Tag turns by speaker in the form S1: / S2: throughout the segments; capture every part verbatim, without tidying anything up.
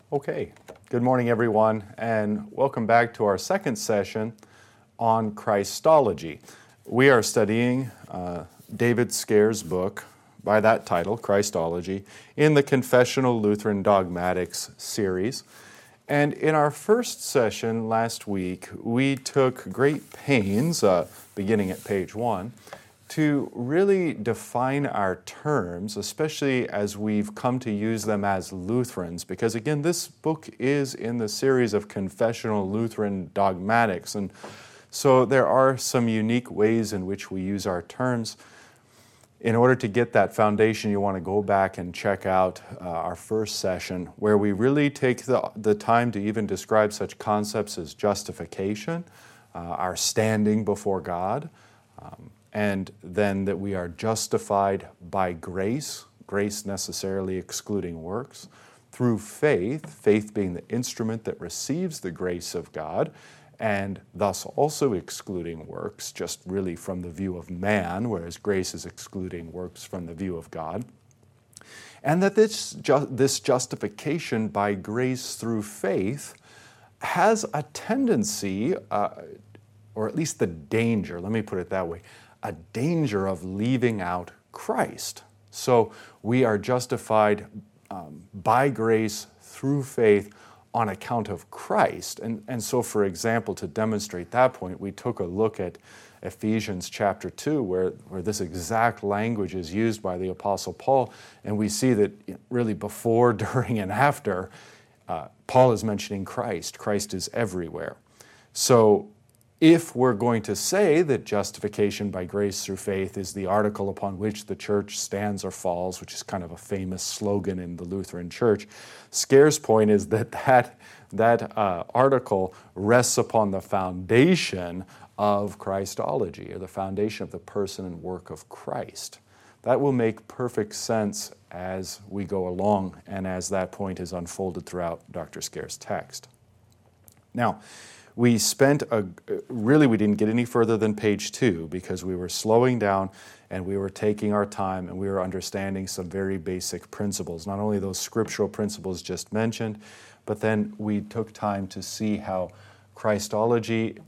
S1: Okay, good morning everyone, and welcome back to our second session on Christology. We are studying uh, David Scaer's book by that title, Christology, in the Confessional Lutheran Dogmatics series. And in our first session last week, we took great pains, uh, beginning at page one, to really define our terms, especially as we've come to use them as Lutherans, because again, this book is in the series of Confessional Lutheran Dogmatics, and so there are some unique ways in which we use our terms. In order to get that foundation, you want to go back and check out uh, our first session, where we really take the, the time to even describe such concepts as justification, uh, our standing before God, um, and then that we are justified by grace, grace necessarily excluding works, through faith, faith being the instrument that receives the grace of God, and thus also excluding works, just really from the view of man, whereas grace is excluding works from the view of God. And that this, ju- this justification by grace through faith has a tendency, uh, or at least the danger, let me put it that way, a danger of leaving out Christ. So we are justified um, by grace through faith on account of Christ. And, and so, for example, to demonstrate that point, we took a look at Ephesians chapter two, where, where this exact language is used by the Apostle Paul, and we see that really before, during, and after, uh, Paul is mentioning Christ. Christ is everywhere. So if we're going to say that justification by grace through faith is the article upon which the church stands or falls, which is kind of a famous slogan in the Lutheran Church, Scaer's point is that that, that uh, article rests upon the foundation of Christology, or the foundation of the person and work of Christ. That will make perfect sense as we go along and as that point is unfolded throughout Doctor Scaer's text. Now, we spent, a, really we didn't get any further than page two because we were slowing down and we were taking our time and we were understanding some very basic principles, not only those scriptural principles just mentioned, but then we took time to see how Christology,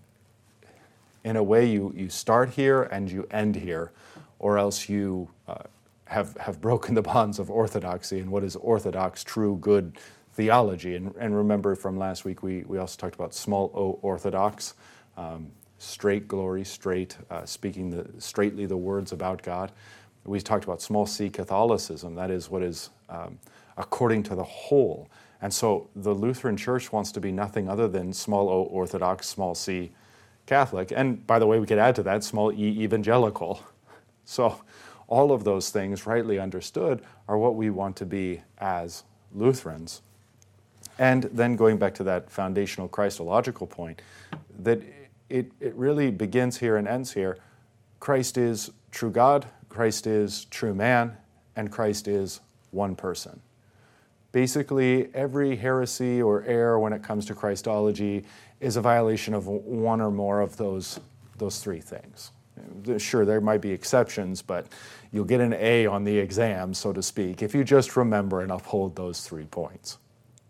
S1: in a way you, you start here and you end here, or else you uh, have, have broken the bonds of orthodoxy and what is orthodox, true, good theology. And, and remember from last week, we, we also talked about small o orthodox, um, straight glory, straight, uh, speaking the, straightly the words about God. We talked about small c Catholicism, that is what is um, according to the whole. And so the Lutheran Church wants to be nothing other than small o Orthodox, small c Catholic, and by the way, we could add to that small e Evangelical. So all of those things, rightly understood, are what we want to be as Lutherans. And then going back to that foundational Christological point, that it, it really begins here and ends here. Christ is true God, Christ is true man, and Christ is one person. Basically, every heresy or error when it comes to Christology is a violation of one or more of those, those three things. Sure, there might be exceptions, but you'll get an A on the exam, so to speak, if you just remember and uphold those three points.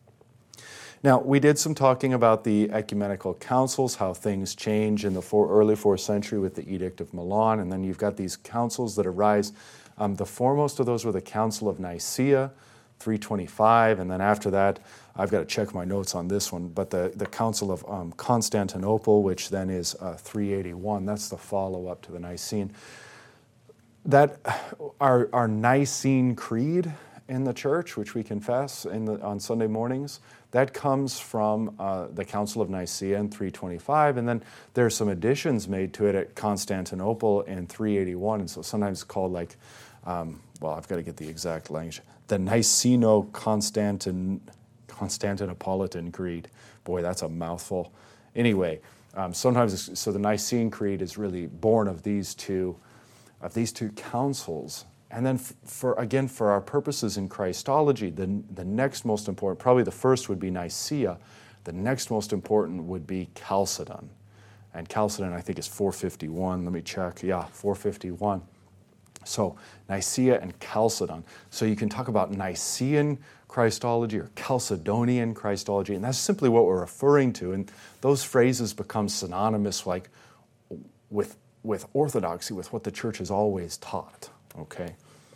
S1: Now, we did some talking about the ecumenical councils, how things change in the four, early fourth century with the Edict of Milan, and then you've got these councils that arise. Um, the foremost of those were the Council of Nicaea, three twenty-five, and then after that, I've got to check my notes on this one, but the, the Council of um, Constantinople, which then is uh, three eighty-one, that's the follow-up to the Nicene. That, our, our Nicene Creed in the church, which we confess in the, on Sunday mornings, that comes from uh, the Council of Nicaea in three twenty-five, and then there's some additions made to it at Constantinople in three eighty-one, and so sometimes it's called like, um, well, I've got to get the exact language, the Niceno-Constantin, Constantinopolitan Creed. Boy, that's a mouthful. Anyway, um, sometimes, it's, so the Nicene Creed is really born of these two, of these two councils. And then for, again, for our purposes in Christology, the, the next most important, probably the first would be Nicaea, the next most important would be Chalcedon. And Chalcedon, I think, is four fifty-one. Let me check. Yeah, four fifty-one. So Nicaea and Chalcedon. So you can talk about Nicene Christology or Chalcedonian Christology, and that's simply what we're referring to. And those phrases become synonymous, like with with orthodoxy, with what the church has always taught. Okay.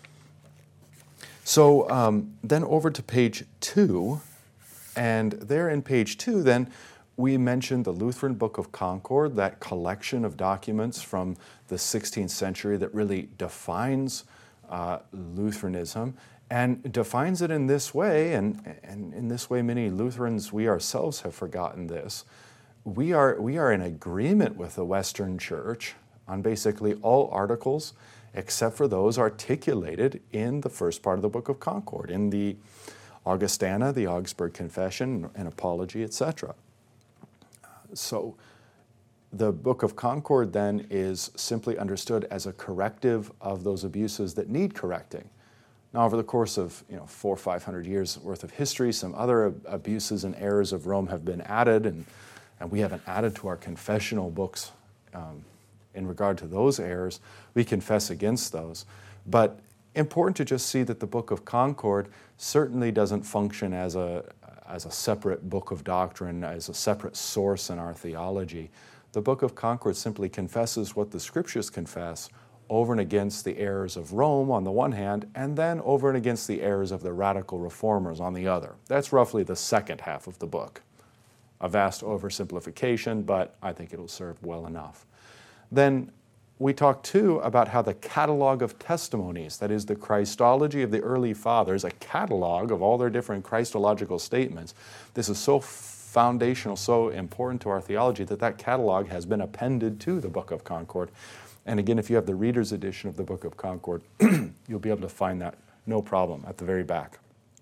S1: So um, then over to page two, and there in page two, then we mentioned the Lutheran Book of Concord, that collection of documents from the sixteenth century that really defines uh, Lutheranism, and defines it in this way, and, and in this way many Lutherans, we ourselves have forgotten this. We are, we are in agreement with the Western Church on basically all articles except for those articulated in the first part of the Book of Concord, in the Augustana, the Augsburg Confession, and Apology, et cetera. So the Book of Concord then is simply understood as a corrective of those abuses that need correcting. Now, over the course of you know four or five hundred years worth of history, some other abuses and errors of Rome have been added, and, and we haven't added to our confessional books um, in regard to those errors. We confess against those. But important to just see that the Book of Concord certainly doesn't function as a as a separate book of doctrine, as a separate source in our theology. The Book of Concord simply confesses what the Scriptures confess over and against the errors of Rome on the one hand, and then over and against the errors of the radical reformers on the other. That's roughly the second half of the book. A vast oversimplification, but I think it'll serve well enough. Then we talk too about how the catalog of testimonies, that is the Christology of the early fathers, a catalog of all their different Christological statements. This is so foundational, so important to our theology that that catalog has been appended to the Book of Concord. And again, if you have the Reader's Edition of the Book of Concord, you'll be able to find that no problem at the very back.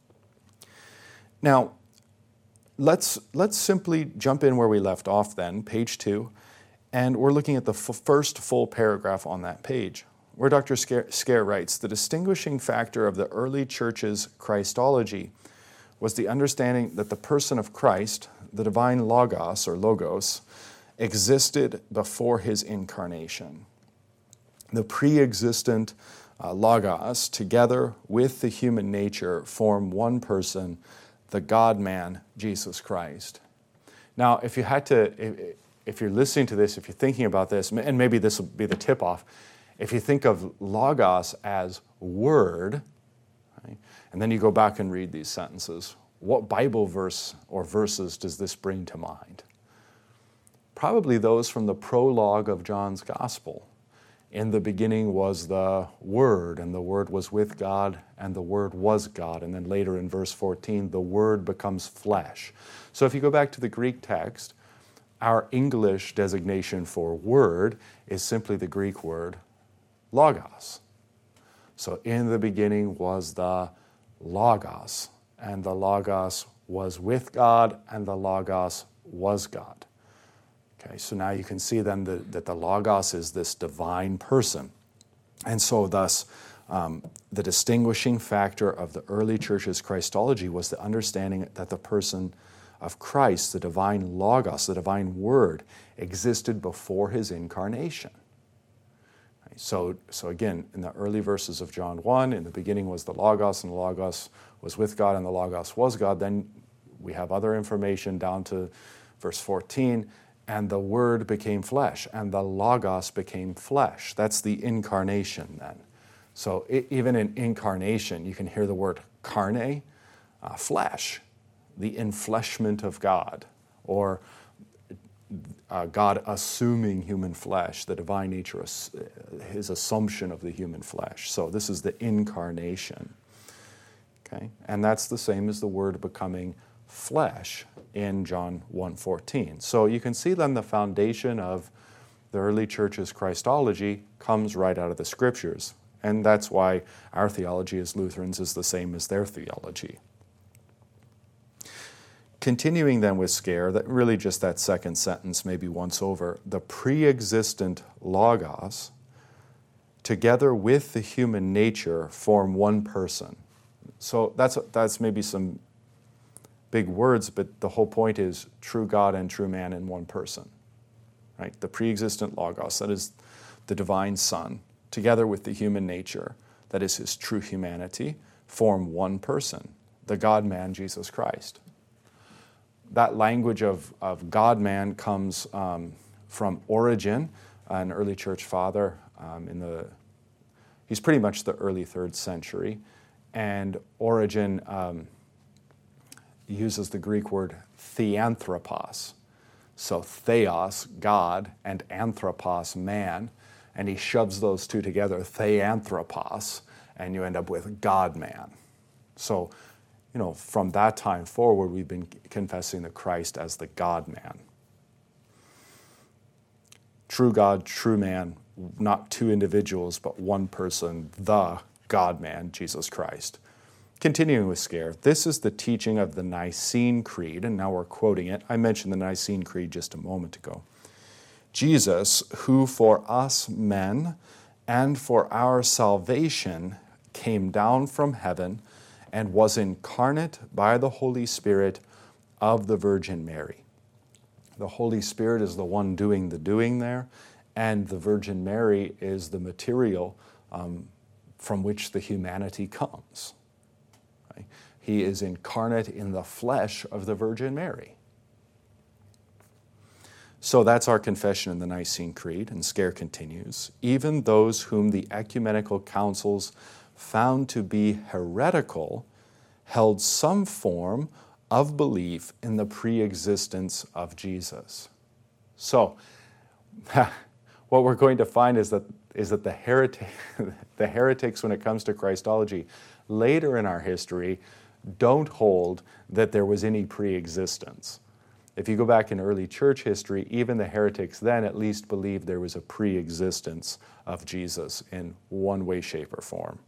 S1: Now, let's, let's simply jump in where we left off then, page two. And we're looking at the f- first full paragraph on that page, where Doctor Scaer writes, "The distinguishing factor of the early church's Christology was the understanding that the person of Christ, the divine Logos or Logos, existed before his incarnation. The pre-existent uh, Logos, together with the human nature, form one person, the God-man, Jesus Christ." Now, if you had to... If, If you're listening to this, if you're thinking about this, and maybe this will be the tip-off, if you think of Logos as Word, right, and then you go back and read these sentences, what Bible verse or verses does this bring to mind? Probably those from the prologue of John's Gospel. In the beginning was the Word, and the Word was with God, and the Word was God. And then later in verse fourteen, the Word becomes flesh. So if you go back to the Greek text, our English designation for word is simply the Greek word logos. So in the beginning was the Logos, and the Logos was with God, and the Logos was God. Okay, so now you can see then the, that the Logos is this divine person. And so thus, um, the distinguishing factor of the early church's Christology was the understanding that the person of Christ, the divine Logos, the divine Word, existed before his incarnation. So, so again, in the early verses of John one, in the beginning was the Logos, and the Logos was with God, and the Logos was God. Then we have other information down to verse fourteen, and the Word became flesh, and the Logos became flesh. That's the incarnation then. So it, even in incarnation, you can hear the word carne, uh, flesh, the enfleshment of God, or uh, God assuming human flesh, the divine nature, his assumption of the human flesh. So this is the incarnation. Okay, and that's the same as the Word becoming flesh in John one fourteen. So you can see then the foundation of the early church's Christology comes right out of the Scriptures. And that's why our theology as Lutherans is the same as their theology. Continuing then with Scaer, that really just that second sentence, maybe once over, the pre-existent Logos, together with the human nature, form one person. So that's that's maybe some big words, but the whole point is true God and true man in one person. Right? The pre-existent Logos, that is the divine Son, together with the human nature, that is his true humanity, form one person, the God-man, Jesus Christ. That language of, of God-man comes um, from Origen, an early church father. Um, in the, he's pretty much the early third century. And Origen um, uses the Greek word theanthropos. So theos, God, and anthropos, man. And he shoves those two together, theanthropos, and you end up with God-man. So, you know, from that time forward, we've been confessing the Christ as the God-man. True God, true man, not two individuals, but one person, the God-man, Jesus Christ. Continuing with Scare, this is the teaching of the Nicene Creed, and now we're quoting it. I mentioned the Nicene Creed just a moment ago. Jesus, who for us men and for our salvation came down from heaven and was incarnate by the Holy Spirit of the Virgin Mary. The Holy Spirit is the one doing the doing there, and the Virgin Mary is the material um, from which the humanity comes. Right? He is incarnate in the flesh of the Virgin Mary. So that's our confession in the Nicene Creed, and Scare continues. Even those whom the ecumenical councils found to be heretical held some form of belief in the pre-existence of Jesus. So, what we're going to find is that is that the heretic, the heretics, when it comes to Christology, later in our history, don't hold that there was any pre-existence. If you go back in early church history, even the heretics then at least believed there was a pre-existence of Jesus in one way, shape, or form.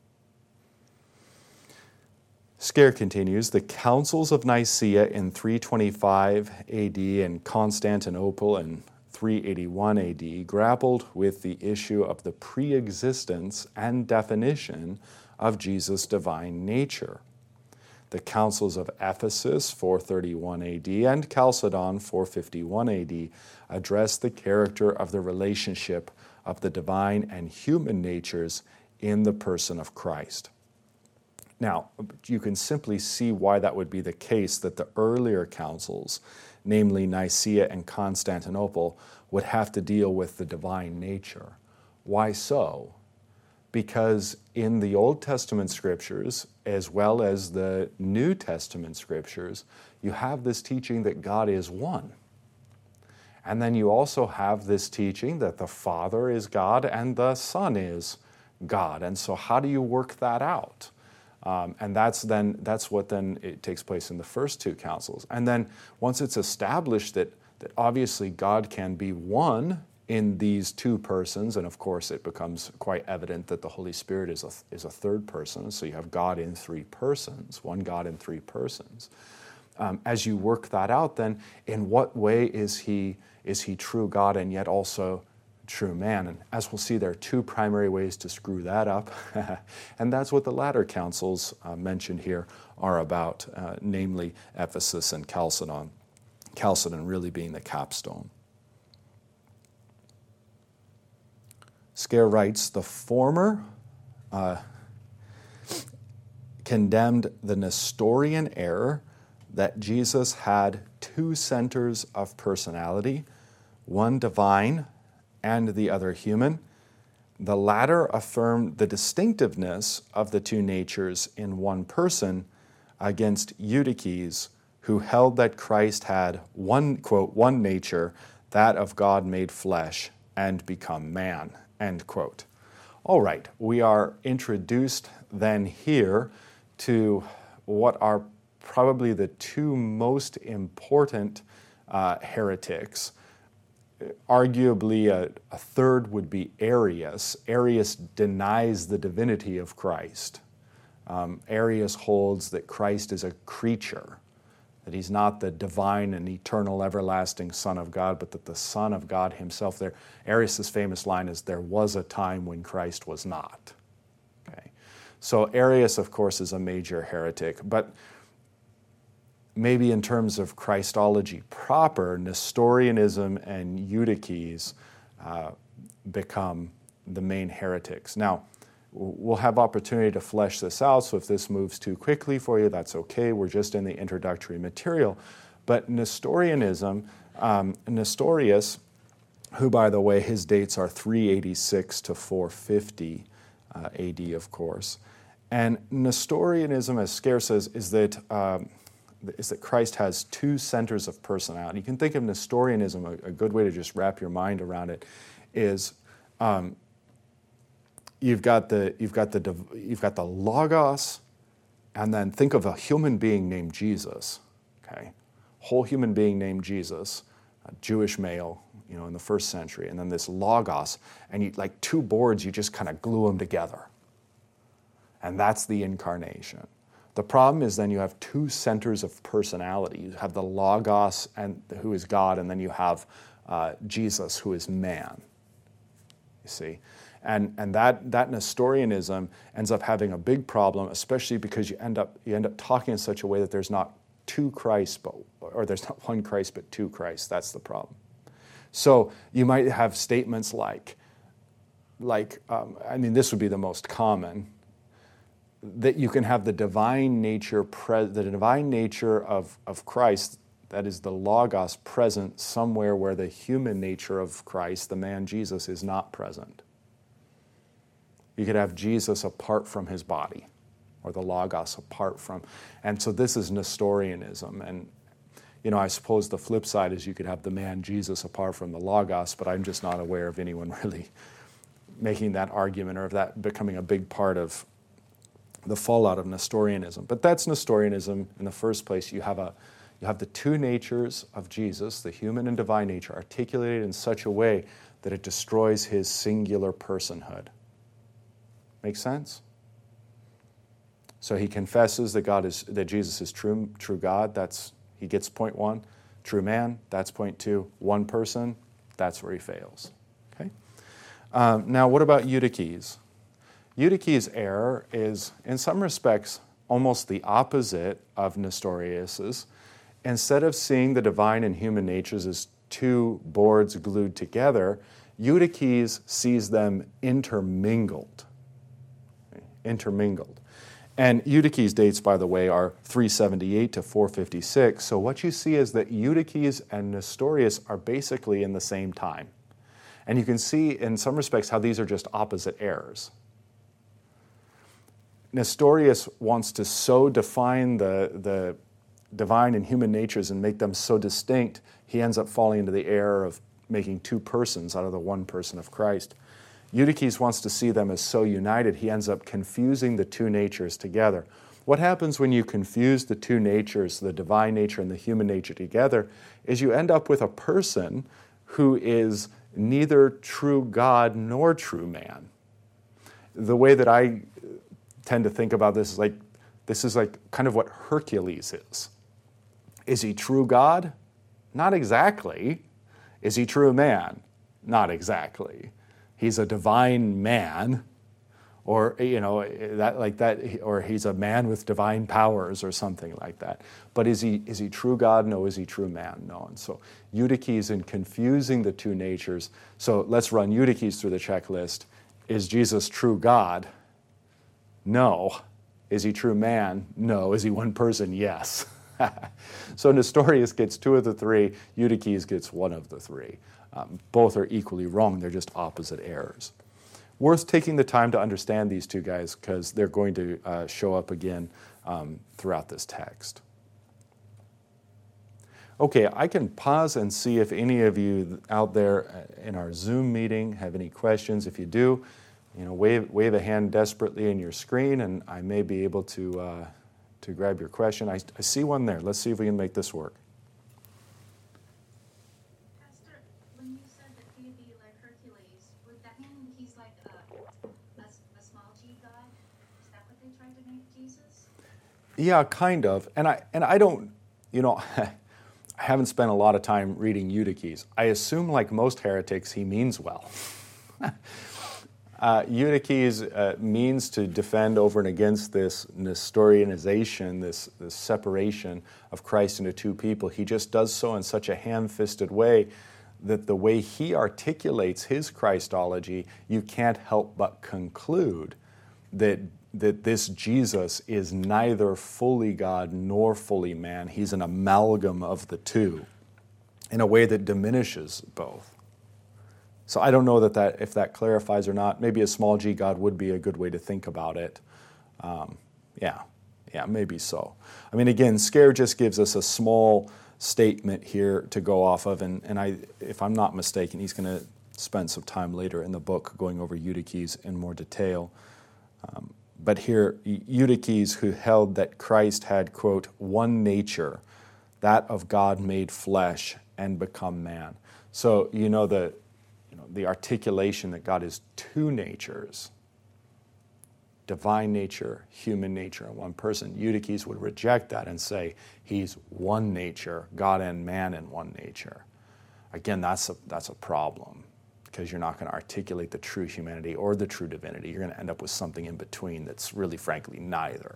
S1: Scare continues, the councils of Nicaea in three twenty-five A D and Constantinople in three eighty-one A D grappled with the issue of the pre-existence and definition of Jesus' divine nature. The councils of Ephesus, four thirty-one A D, and Chalcedon, four fifty-one A D, address the character of the relationship of the divine and human natures in the person of Christ. Now, you can simply see why that would be the case, that the earlier councils, namely Nicaea and Constantinople, would have to deal with the divine nature. Why so? Because in the Old Testament scriptures, as well as the New Testament scriptures, you have this teaching that God is one. And then you also have this teaching that the Father is God and the Son is God. And so how do you work that out? Um, and that's then that's what then it takes place in the first two councils. And then once it's established that that obviously God can be one in these two persons, and of course it becomes quite evident that the Holy Spirit is a is a third person. So you have God in three persons, one God in three persons. Um, as you work that out, then in what way is he is he true God and yet also true man? And as we'll see, there are two primary ways to screw that up, and that's what the latter councils uh, mentioned here are about, uh, namely Ephesus and Chalcedon, Chalcedon really being the capstone. Scare writes, the former uh, condemned the Nestorian error that Jesus had two centers of personality, one divine and the other human. The latter affirmed the distinctiveness of the two natures in one person against Eutyches, who held that Christ had one, quote, one nature, that of God made flesh and become man, end quote. All right, we are introduced then here to what are probably the two most important uh, heretics. Arguably, a, a third would be Arius. Arius denies the divinity of Christ. Um, Arius holds that Christ is a creature, that he's not the divine and eternal everlasting Son of God, but that the Son of God himself. There, Arius' famous line is, there was a time when Christ was not. Okay, so Arius, of course, is a major heretic, but maybe in terms of Christology proper, Nestorianism and Eutyches uh, become the main heretics. Now, we'll have opportunity to flesh this out, so if this moves too quickly for you, that's okay. We're just in the introductory material. But Nestorianism, um, Nestorius, who, by the way, his dates are three eighty-six to four fifty uh, A D, of course. And Nestorianism, as Scare says, is that, um, is that Christ has two centers of personality. You can think of Nestorianism, a, a good way to just wrap your mind around it, is um, you've got the you've got the you've got the Logos, and then think of a human being named Jesus. Okay, whole human being named Jesus, a Jewish male, you know, in the first century, and then this Logos, and you like two boards, you just kind of glue them together, and that's the incarnation. The problem is then you have two centers of personality. You have the Logos, and who is God, and then you have uh, Jesus, who is man. You see, and and that that Nestorianism ends up having a big problem, especially because you end up you end up talking in such a way that there's not two Christs, but or there's not one Christ but two Christs. That's the problem. So you might have statements like, like um, I mean, this would be the most common, that you can have the divine nature, pre- the divine nature of, of Christ, that is the Logos, present somewhere where the human nature of Christ, the man Jesus, is not present. You could have Jesus apart from his body, or the Logos apart from, and so this is Nestorianism. And you know, I suppose the flip side is you could have the man Jesus apart from the Logos, but I'm just not aware of anyone really making that argument or of that becoming a big part of the fallout of Nestorianism. But that's Nestorianism in the first place. You have a you have the two natures of Jesus, the human and divine nature, articulated in such a way that it destroys his singular personhood. Make sense? So he confesses that God is that Jesus is true true God. That's he gets point one. True man. That's point two. One person. That's where he fails. Okay. Um, now, what about Eutyches? Eutyches' error is, in some respects, almost the opposite of Nestorius's. Instead of seeing the divine and human natures as two boards glued together, Eutyches sees them intermingled. Okay? Intermingled. And Eutyches' dates, by the way, are three seventy-eight to four fifty-six. So what you see is that Eutyches and Nestorius are basically in the same time. And you can see, in some respects, how these are just opposite errors. Nestorius wants to so define the, the divine and human natures and make them so distinct, he ends up falling into the error of making two persons out of the one person of Christ. Eutyches wants to see them as so united, he ends up confusing the two natures together. What happens when you confuse the two natures, the divine nature and the human nature together, is you end up with a person who is neither true God nor true man. The way that I tend to think about this is like, this is like kind of what Hercules is. Is he true God? Not exactly. Is he true man? Not exactly. He's a divine man, or you know that like that, or he's a man with divine powers, or something like that. But is he is he true God? No. Is he true man? No. And so Eutyches, in confusing the two natures. So let's run Eutyches through the checklist. Is Jesus true God? No. Is he true man? No. Is he one person? Yes. So Nestorius gets two of the three. Eutyches gets one of the three. Um, both are equally wrong. They're just opposite errors. Worth taking the time to understand these two guys because they're going to uh, show up again um, throughout this text. Okay, I can pause and see if any of you out there in our Zoom meeting have any questions. If you do, you know, wave wave a hand desperately in your screen, and I may be able to uh, to grab your question. I, I see one there. Let's see if we can make this work.
S2: Pastor, when you said that he'd be like Hercules, would that mean he's like a, a, a small g god? Is that what they tried to make Jesus?
S1: Yeah, kind of. And I and I don't, you know, I haven't spent a lot of time reading Eutyches. I assume, like most heretics, he means well. Uh, Eutyches uh, means to defend over and against this Nestorianization, this, this separation of Christ into two people. He just does so in such a ham-fisted way that the way he articulates his Christology, you can't help but conclude that, that this Jesus is neither fully God nor fully man. He's an amalgam of the two in a way that diminishes both. So I don't know that, that if that clarifies or not. Maybe a small g God would be a good way to think about it. Um, yeah, yeah, maybe so. I mean, again, Scare just gives us a small statement here to go off of, and, and I, if I'm not mistaken, he's going to spend some time later in the book going over Eutyches in more detail. Um, but here, Eutyches, who held that Christ had, quote, one nature, that of God made flesh and become man. So, you know, the, you know, the articulation that God is two natures, divine nature, human nature in one person. Eutyches would reject that and say he's one nature, God and man in one nature. Again, that's a, that's a problem, because you're not going to articulate the true humanity or the true divinity. You're going to end up with something in between that's really, frankly, neither.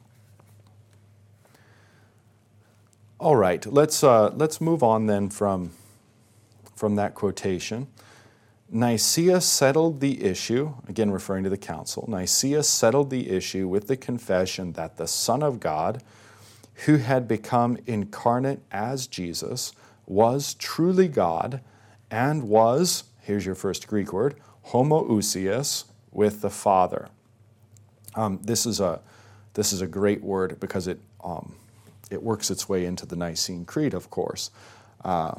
S1: All right, let's, uh, let's move on then from, from that quotation. Nicaea settled the issue, again referring to the council, Nicaea settled the issue with the confession that the Son of God, who had become incarnate as Jesus, was truly God and was, here's your first Greek word, homoousios, with the Father. Um, this is a this is a great word because it um, it works its way into the Nicene Creed, of course. Uh,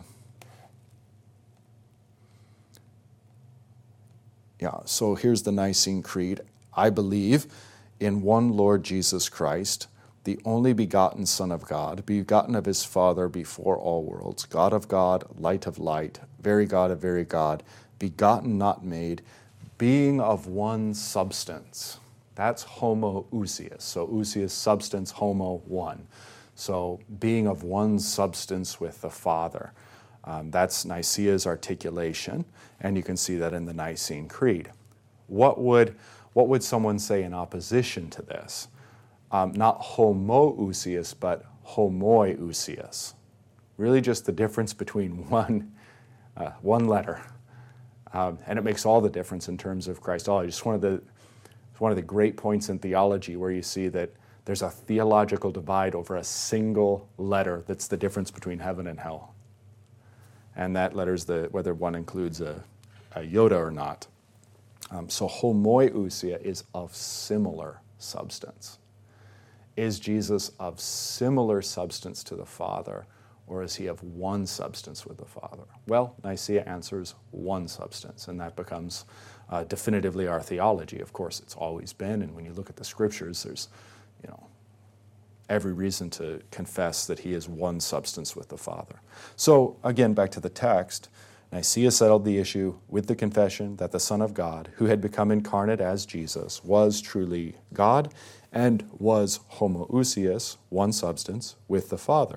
S1: Yeah, so here's the Nicene Creed. I believe in one Lord Jesus Christ, the only begotten Son of God, begotten of his Father before all worlds, God of God, light of light, very God of very God, begotten, not made, being of one substance. That's homoousios. So ousios, substance, homo, one. So being of one substance with the Father. Um, that's Nicaea's articulation, and you can see that in the Nicene Creed. What would, what would someone say in opposition to this? Um, not homoousios, but homoiousios. Really just the difference between one, uh, one letter. Um, and it makes all the difference in terms of Christology. It's one of the, it's one of the great points in theology where you see that there's a theological divide over a single letter that's the difference between heaven and hell. And that letter's the, whether one includes a, a iota or not. Um, so homoiousia is of similar substance. Is Jesus of similar substance to the Father, or is he of one substance with the Father? Well, Nicaea answers one substance, and that becomes uh, definitively our theology. Of course, it's always been, and when you look at the Scriptures, there's, you know, every reason to confess that he is one substance with the Father. So, again, back to the text, Nicaea settled the issue with the confession that the Son of God, who had become incarnate as Jesus, was truly God and was homoousios, one substance, with the Father.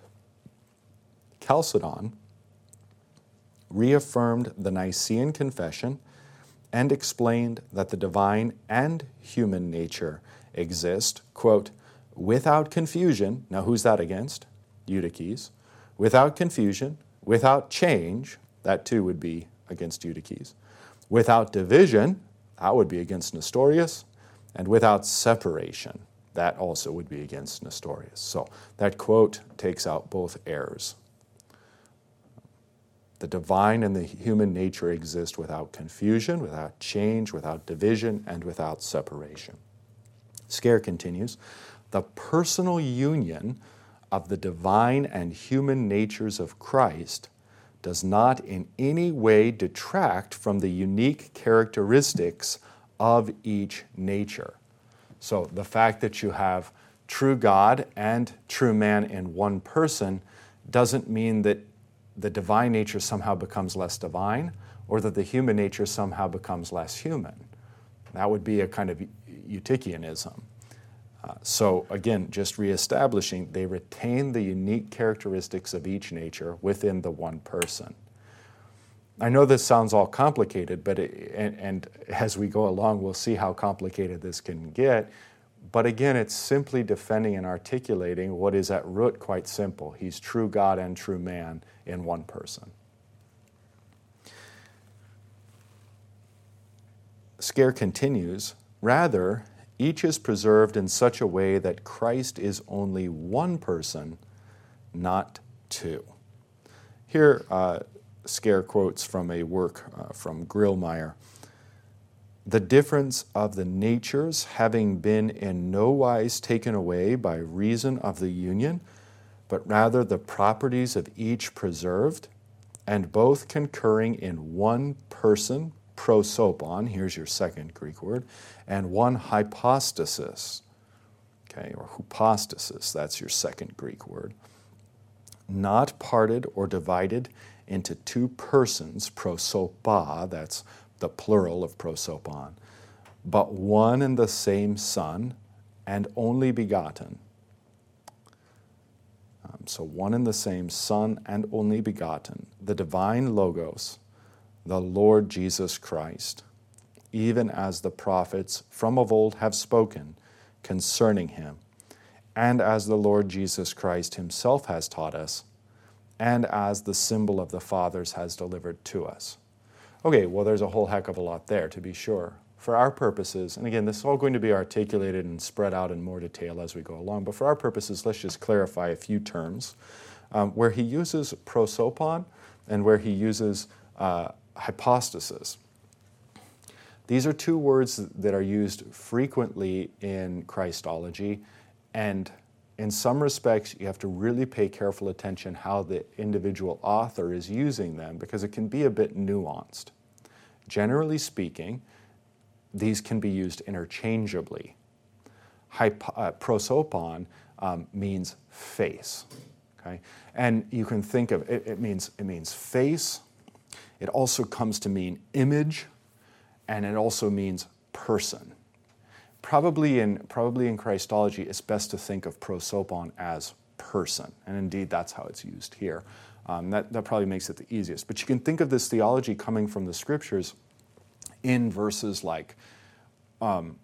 S1: Chalcedon reaffirmed the Nicene confession and explained that the divine and human nature exist, quote, without confusion. Now, who's that against? Eutyches. Without confusion, without change, that too would be against Eutyches. Without division, that would be against Nestorius. And without separation, that also would be against Nestorius. So that quote takes out both errors. The divine and the human nature exist without confusion, without change, without division, and without separation. Scare continues, the personal union of the divine and human natures of Christ does not in any way detract from the unique characteristics of each nature. So the fact that you have true God and true man in one person doesn't mean that the divine nature somehow becomes less divine or that the human nature somehow becomes less human. That would be a kind of Eutychianism. Uh, so again, just reestablishing, they retain the unique characteristics of each nature within the one person. I know this sounds all complicated, but it, and, and as we go along, we'll see how complicated this can get. But again, it's simply defending and articulating what is at root quite simple. He's true God and true man in one person. Scare continues, rather, each is preserved in such a way that Christ is only one person, not two. Here, uh, Scare quotes from a work uh, from Grillmeyer. The difference of the natures having been in no wise taken away by reason of the union, but rather the properties of each preserved, and both concurring in one person, prosopon, here's your second Greek word, and one hypostasis, okay, or hypostasis, that's your second Greek word, not parted or divided into two persons, prosopa, that's the plural of prosopon, but one and the same Son, and only begotten. Um, so one and the same Son and only begotten, the divine Logos, the Lord Jesus Christ, even as the prophets from of old have spoken concerning him, and as the Lord Jesus Christ himself has taught us, and as the symbol of the fathers has delivered to us. Okay, well, there's a whole heck of a lot there, to be sure. For our purposes, and again, this is all going to be articulated and spread out in more detail as we go along, but for our purposes, let's just clarify a few terms. Um, where he uses prosopon and where he uses uh, hypostasis. These are two words that are used frequently in Christology, and in some respects, you have to really pay careful attention how the individual author is using them, because it can be a bit nuanced. Generally speaking, these can be used interchangeably. Hypo, uh, prosopon um, means face, okay? And you can think of it, it means it means face. It also comes to mean image, and it also means person. Probably in, probably in Christology, it's best to think of prosopon as person, and indeed that's how it's used here. Um, that, that probably makes it the easiest. But you can think of this theology coming from the Scriptures in verses like um,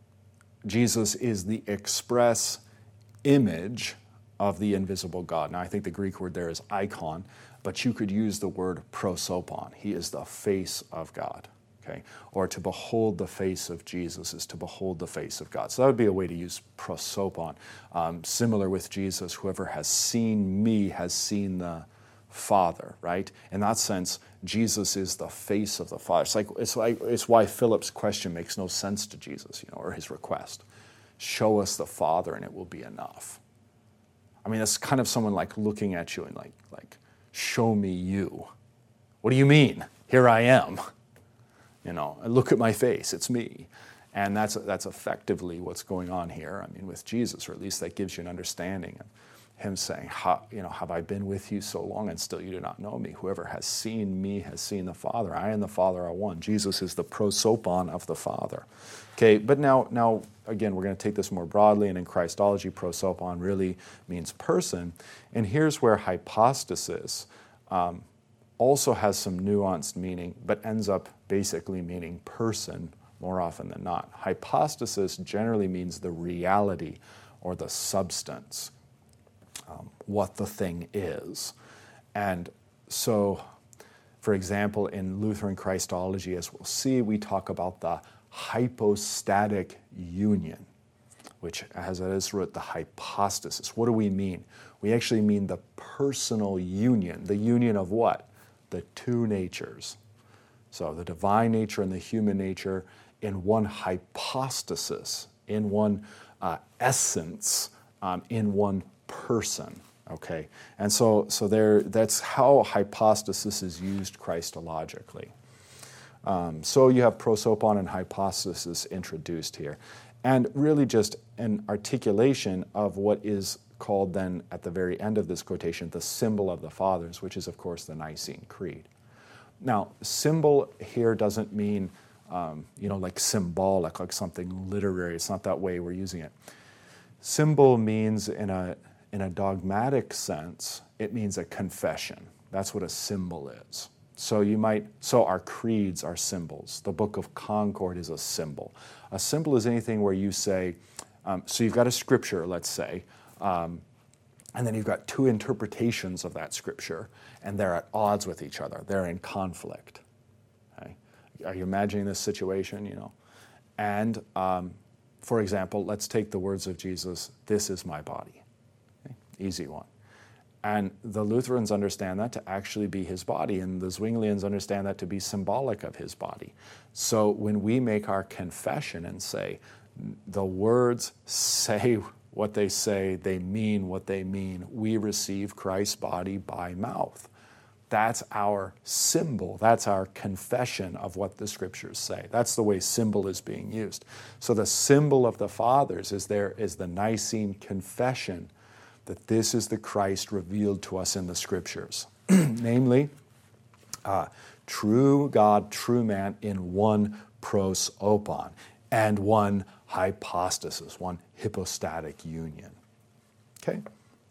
S1: Jesus is the express image of the invisible God. Now I think the Greek word there is icon, but you could use the word prosopon. He is the face of God. Okay? Or to behold the face of Jesus is to behold the face of God. So that would be a way to use prosopon. Um, similar with Jesus, whoever has seen me has seen the Father, right? In that sense, Jesus is the face of the Father. It's like it's like it's why Philip's question makes no sense to Jesus, you know, or his request. Show us the Father and it will be enough. I mean, it's kind of someone like looking at you and like, like, show me you. What do you mean? Here I am. You know, look at my face, it's me. And that's that's effectively what's going on here. I mean, with Jesus, or at least that gives you an understanding of him saying, How, you know, have I been with you so long and still you do not know me? Whoever has seen me has seen the Father. I and the Father are one. Jesus is the prosopon of the Father. Okay, but now, now again, we're going to take this more broadly, and in Christology, prosopon really means person. And here's where hypostasis um, also has some nuanced meaning, but ends up basically meaning person more often than not. Hypostasis generally means the reality or the substance, um, what the thing is. And so, for example, in Lutheran Christology, as we'll see, we talk about the hypostatic union, which has at its root the hypostasis. What do we mean? We actually mean the personal union. The union of what? The two natures. So the divine nature and the human nature in one hypostasis, in one uh, essence, um, in one person. Okay, and so so there. That's how hypostasis is used Christologically. Um, so you have prosopon and hypostasis introduced here, and really just an articulation of what is called then at the very end of this quotation the symbol of the fathers, which is of course the Nicene Creed. Now, symbol here doesn't mean um, you know like symbolic, like something literary. It's not that way we're using it. Symbol means in a in a dogmatic sense, it means a confession. That's what a symbol is. So you might, so our creeds are symbols. The Book of Concord is a symbol. A symbol is anything where you say, um, so you've got a scripture, let's say, um, and then you've got two interpretations of that scripture, and they're at odds with each other. They're in conflict. Okay? are you imagining this situation, you know? And, um, for example, let's take the words of Jesus, "This is my body." Okay? Easy one. And the Lutherans understand that to actually be his body, and the Zwinglians understand that to be symbolic of his body. So when we make our confession and say, the words say what they say, they mean what they mean, we receive Christ's body by mouth. That's our symbol. That's our confession of what the Scriptures say. That's the way symbol is being used. So the symbol of the Fathers is there is the Nicene Confession that this is the Christ revealed to us in the Scriptures. Namely, uh, true God, true man in one prosopon and one hypostasis, one hypostatic union. Okay?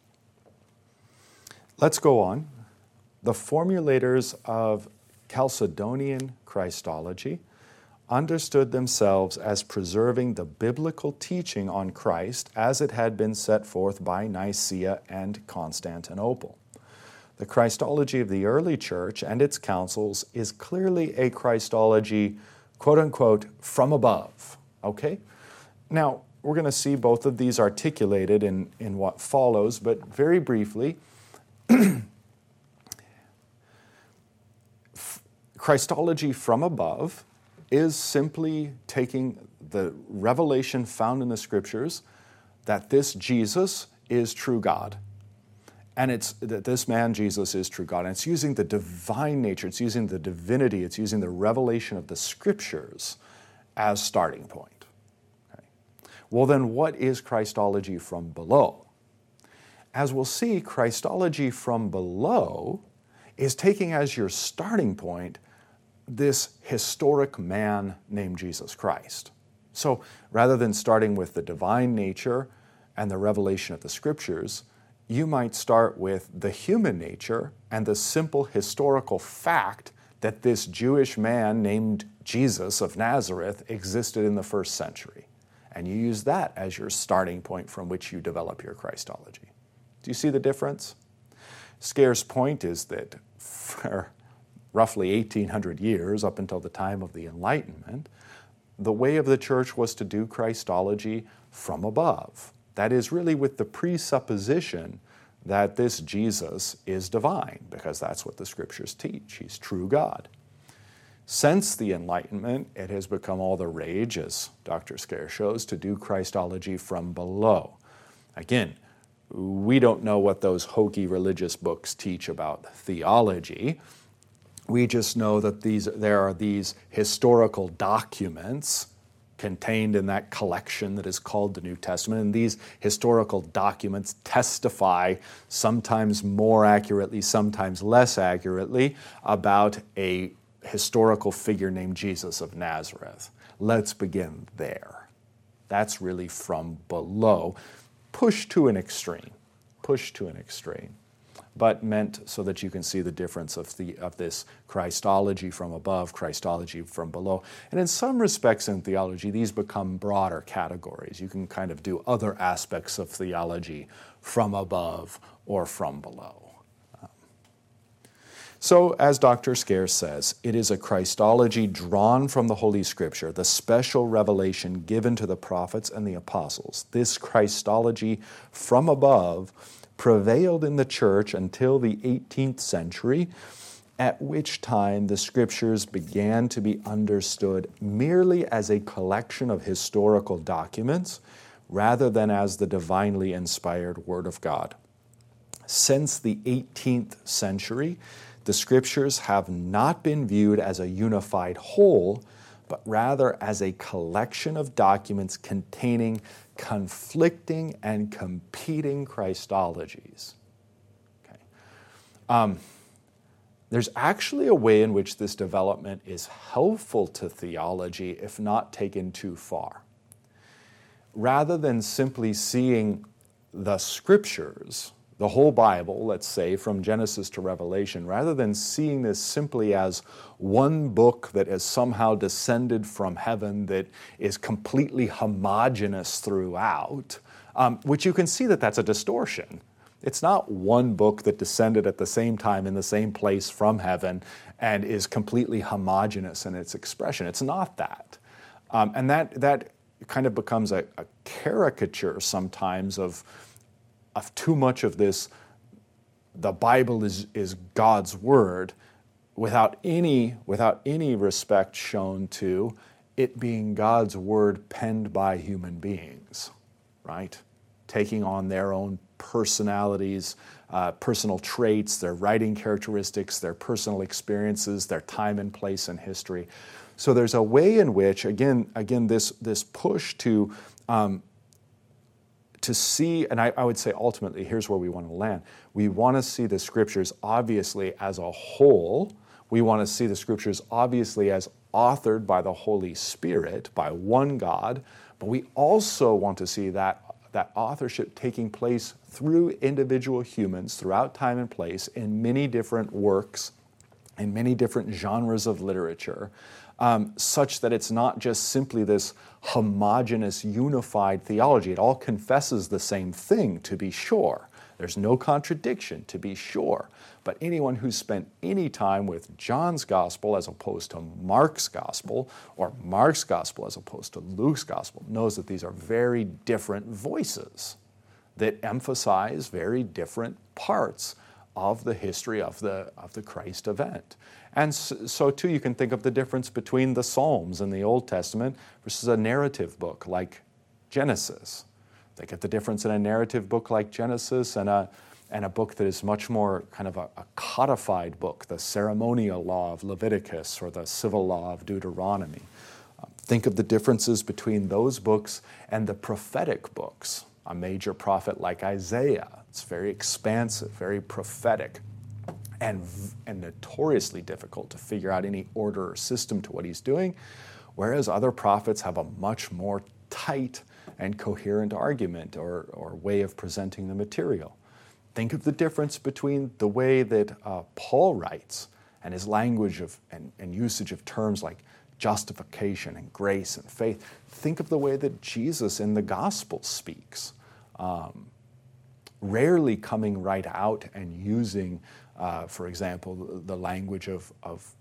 S1: Let's go on. The formulators of Chalcedonian Christology understood themselves as preserving the biblical teaching on Christ as it had been set forth by Nicaea and Constantinople. The Christology of the early church and its councils is clearly a Christology, quote unquote, from above. Okay? Now, we're going to see both of these articulated in, in what follows, but very briefly, Christology from above is simply taking the revelation found in the Scriptures that this Jesus is true God, and it's that this man Jesus is true God, and it's using the divine nature, it's using the divinity, it's using the revelation of the Scriptures as starting point. Okay. Well, then what is Christology from below? As we'll see, Christology from below is taking as your starting point this historic man named Jesus Christ. So rather than starting with the divine nature and the revelation of the Scriptures, you might start with the human nature and the simple historical fact that this Jewish man named Jesus of Nazareth existed in the first century. And you use that as your starting point from which you develop your Christology. Do you see the difference? Scare's point is that for roughly eighteen hundred years, up until the time of the Enlightenment, the way of the church was to do Christology from above. That is, really with the presupposition that this Jesus is divine, because that's what the Scriptures teach. He's true God. Since the Enlightenment, it has become all the rage, as Doctor Scare shows, to do Christology from below. Again, we don't know what those hokey religious books teach about theology. We just know that these there are these historical documents contained in that collection that is called the New Testament, and these historical documents testify, sometimes more accurately, sometimes less accurately, about a historical figure named Jesus of Nazareth. Let's begin there. That's really from below, pushed to an extreme, pushed to an extreme. But meant so that you can see the difference of, the, of this Christology from above, Christology from below. And in some respects in theology, these become broader categories. You can kind of do other aspects of theology from above or from below. Um, so, as Doctor Scare says, it is a Christology drawn from the Holy Scripture, the special revelation given to the prophets and the apostles. This Christology from above prevailed in the church until the eighteenth century, at which time the Scriptures began to be understood merely as a collection of historical documents rather than as the divinely inspired Word of God. Since the eighteenth century, the Scriptures have not been viewed as a unified whole, but rather as a collection of documents containing conflicting and competing Christologies. Okay. Um, there's actually a way in which this development is helpful to theology if not taken too far. Rather than simply seeing the Scriptures, the whole Bible, let's say, from Genesis to Revelation, rather than seeing this simply as one book that has somehow descended from heaven that is completely homogeneous throughout, um, which you can see that that's a distortion. It's not one book that descended at the same time in the same place from heaven and is completely homogeneous in its expression. It's not that. Um, and that that kind of becomes a, a caricature sometimes of, of too much of this, the Bible is, is God's word, without any, without any respect shown to it being God's word penned by human beings, right? Taking on their own personalities, uh, personal traits, their writing characteristics, their personal experiences, their time and place in history. So there's a way in which, again, again, this this push to um, to see, and I, I would say ultimately, here's where we want to land. We want to see the Scriptures obviously as a whole. We want to see the Scriptures obviously as authored by the Holy Spirit, by one God, but we also want to see that that authorship taking place through individual humans throughout time and place in many different works, in many different genres of literature, um, such that it's not just simply this homogeneous, unified theology. It all confesses the same thing, to be sure. There's no contradiction, to be sure. But anyone who's spent any time with John's gospel as opposed to Mark's gospel, or Mark's gospel as opposed to Luke's gospel, knows that these are very different voices that emphasize very different parts of the history of the, of the Christ event. And so, so too, you can think of the difference between the Psalms in the Old Testament versus a narrative book like Genesis. Think of the difference in a narrative book like Genesis and a and a book that is much more kind of a, a codified book, the ceremonial law of Leviticus or the civil law of Deuteronomy. Um, think of the differences between those books and the prophetic books. A major prophet like Isaiah, it's very expansive, very prophetic, and, and notoriously difficult to figure out any order or system to what he's doing, whereas other prophets have a much more tight and coherent argument or, or way of presenting the material. Think of the difference between the way that uh, Paul writes and his language of and, and usage of terms like justification and grace and faith. Think of the way that Jesus in the gospel speaks, um, rarely coming right out and using, uh, for example, the, the language of, of,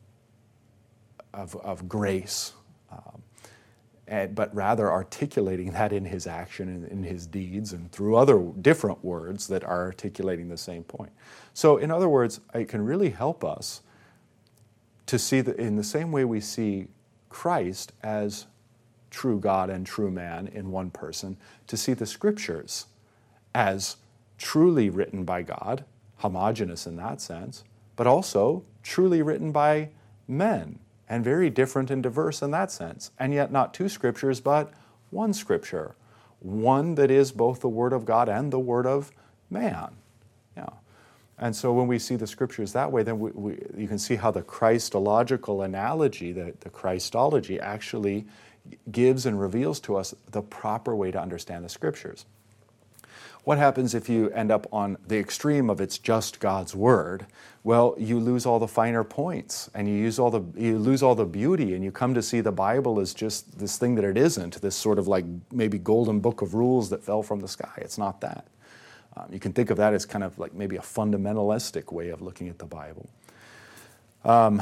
S1: of, of grace. Um, And, but rather articulating that in his action and in his deeds and through other different words that are articulating the same point. So in other words, it can really help us to see that in the same way we see Christ as true God and true man in one person, to see the Scriptures as truly written by God, homogeneous in that sense, but also truly written by men, and very different and diverse in that sense. And yet not two Scriptures, but one Scripture. One that is both the Word of God and the Word of man. Yeah. And so when we see the Scriptures that way, then we, we, you can see how the Christological analogy, the, the Christology, actually gives and reveals to us the proper way to understand the Scriptures. What happens if you end up on the extreme of it's just God's word? Well, you lose all the finer points, and you use all the you lose all the beauty, and you come to see the Bible as just this thing that it isn't, this sort of like maybe golden book of rules that fell from the sky. It's not that. Um, you can think of that as kind of like maybe a fundamentalistic way of looking at the Bible. Um,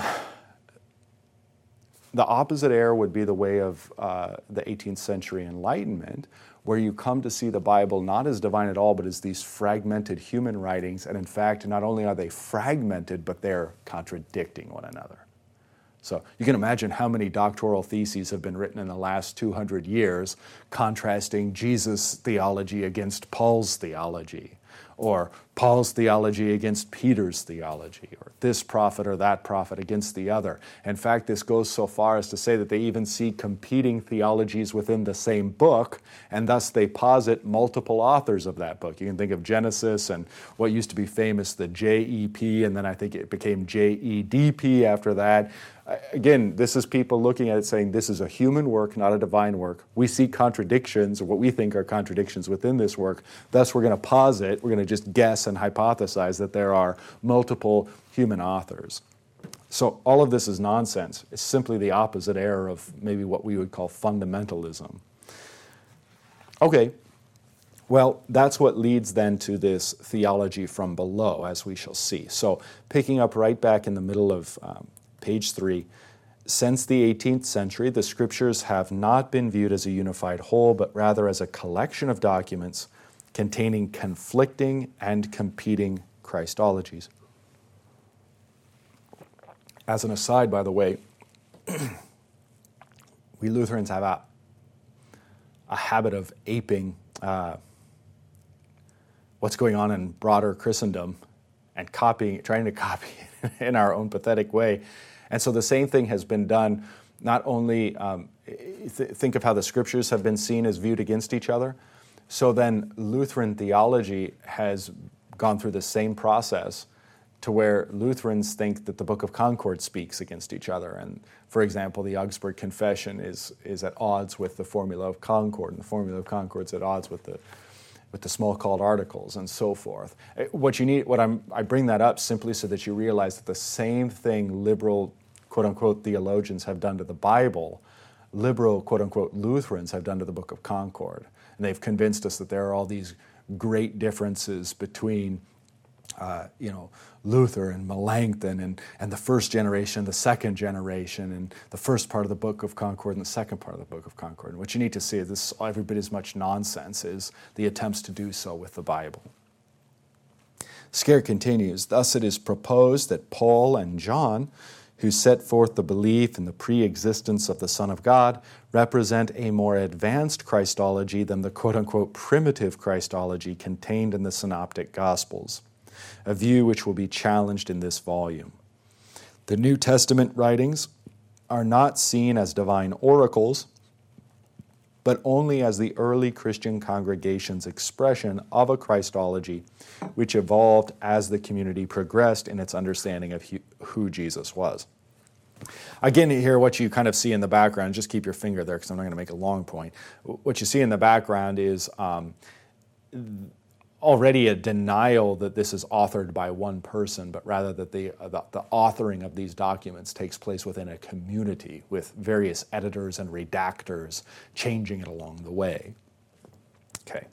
S1: the opposite error would be the way of uh, the eighteenth century Enlightenment, where you come to see the Bible not as divine at all, but as these fragmented human writings. And in fact, not only are they fragmented, but they're contradicting one another. So you can imagine how many doctoral theses have been written in the last two hundred years contrasting Jesus' theology against Paul's theology, or Paul's theology against Peter's theology, or this prophet or that prophet against the other. In fact, this goes so far as to say that they even see competing theologies within the same book, and thus they posit multiple authors of that book. You can think of Genesis and what used to be famous, the J E P, and then I think it became J E D P after that. Again, this is people looking at it saying this is a human work, not a divine work. We see contradictions, or what we think are contradictions within this work. Thus, we're going to posit, we're going to just guess and hypothesize that there are multiple human authors. So all of this is nonsense. It's simply the opposite error of maybe what we would call fundamentalism. Okay, Well, that's what leads then to this theology from below, as we shall see. So picking up right back in the middle of um, page three, since the eighteenth century, the Scriptures have not been viewed as a unified whole, but rather as a collection of documents containing conflicting and competing Christologies. As an aside, by the way, we Lutherans have a, a habit of aping uh, what's going on in broader Christendom and copying, trying to copy it in our own pathetic way. And so the same thing has been done, not only um, th- think of how the Scriptures have been seen as viewed against each other, so then Lutheran theology has gone through the same process to where Lutherans think that the Book of Concord speaks against each other. And for example, the Augsburg Confession is, is at odds with the Formula of Concord, and the Formula of Concord is at odds with the with the Smalcald Articles and so forth. What you need, what I'm, I bring that up simply so that you realize that the same thing liberal, quote-unquote, theologians have done to the Bible, liberal, quote-unquote, Lutherans have done to the Book of Concord. And they've convinced us that there are all these great differences between Uh, you know, Luther and Melanchthon and, and the first generation, the second generation, and the first part of the Book of Concord and the second part of the Book of Concord. And what you need to see is this every bit as much nonsense as the attempts to do so with the Bible. Scare continues, thus it is proposed that Paul and John, who set forth the belief in the pre-existence of the Son of God, represent a more advanced Christology than the quote-unquote primitive Christology contained in the Synoptic Gospels, a view which will be challenged in this volume. The New Testament writings are not seen as divine oracles, but only as the early Christian congregation's expression of a Christology which evolved as the community progressed in its understanding of who Jesus was. Again, here what you kind of see in the background, just keep your finger there because I'm not going to make a long point. What you see in the background is um, already a denial that this is authored by one person, but rather that the, the, the authoring of these documents takes place within a community with various editors and redactors changing it along the way. Okay.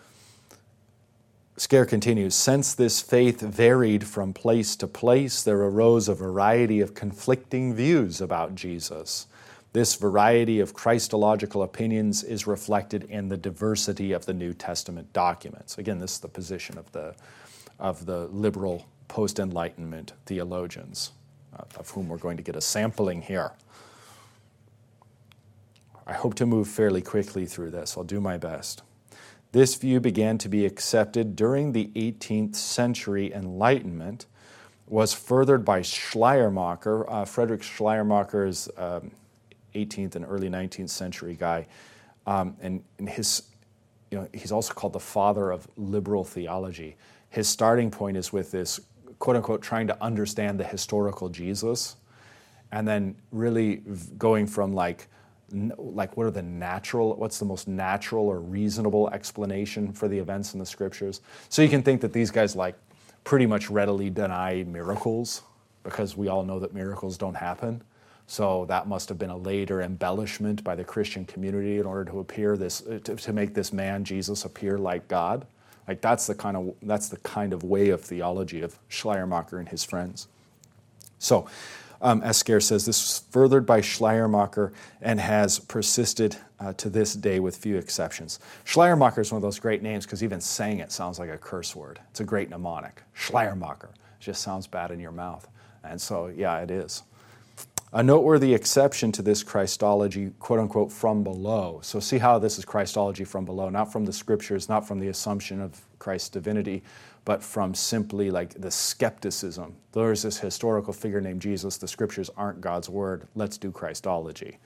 S1: Scare continues, since this faith varied from place to place, there arose a variety of conflicting views about Jesus. This variety of Christological opinions is reflected in the diversity of the New Testament documents. Again, this is the position of the, of the liberal post-Enlightenment theologians, uh, of whom we're going to get a sampling here. I hope to move fairly quickly through this. I'll do my best. This view began to be accepted during the eighteenth century Enlightenment, was furthered by Schleiermacher. Uh, Friedrich Schleiermacher is um, eighteenth and early nineteenth century guy, um, and, and his, you know, he's also called the father of liberal theology. His starting point is with this, quote unquote, trying to understand the historical Jesus, and then really going from like, n- like what are the natural, what's the most natural or reasonable explanation for the events in the Scriptures. So you can think that these guys like pretty much readily deny miracles, because we all know that miracles don't happen. So that must have been a later embellishment by the Christian community in order to appear this, to, to make this man Jesus appear like God. Like that's the kind of that's the kind of way of theology of Schleiermacher and his friends. So, um, as Scare says, this was furthered by Schleiermacher and has persisted uh, to this day with few exceptions. Schleiermacher is one of those great names because even saying it sounds like a curse word. It's a great mnemonic. Schleiermacher. It just sounds bad in your mouth. And so, yeah, it is. A noteworthy exception to this Christology, quote-unquote, from below. So see how this is Christology from below, not from the Scriptures, not from the assumption of Christ's divinity, but from simply like the skepticism. There's this historical figure named Jesus. The Scriptures aren't God's word. Let's do Christology.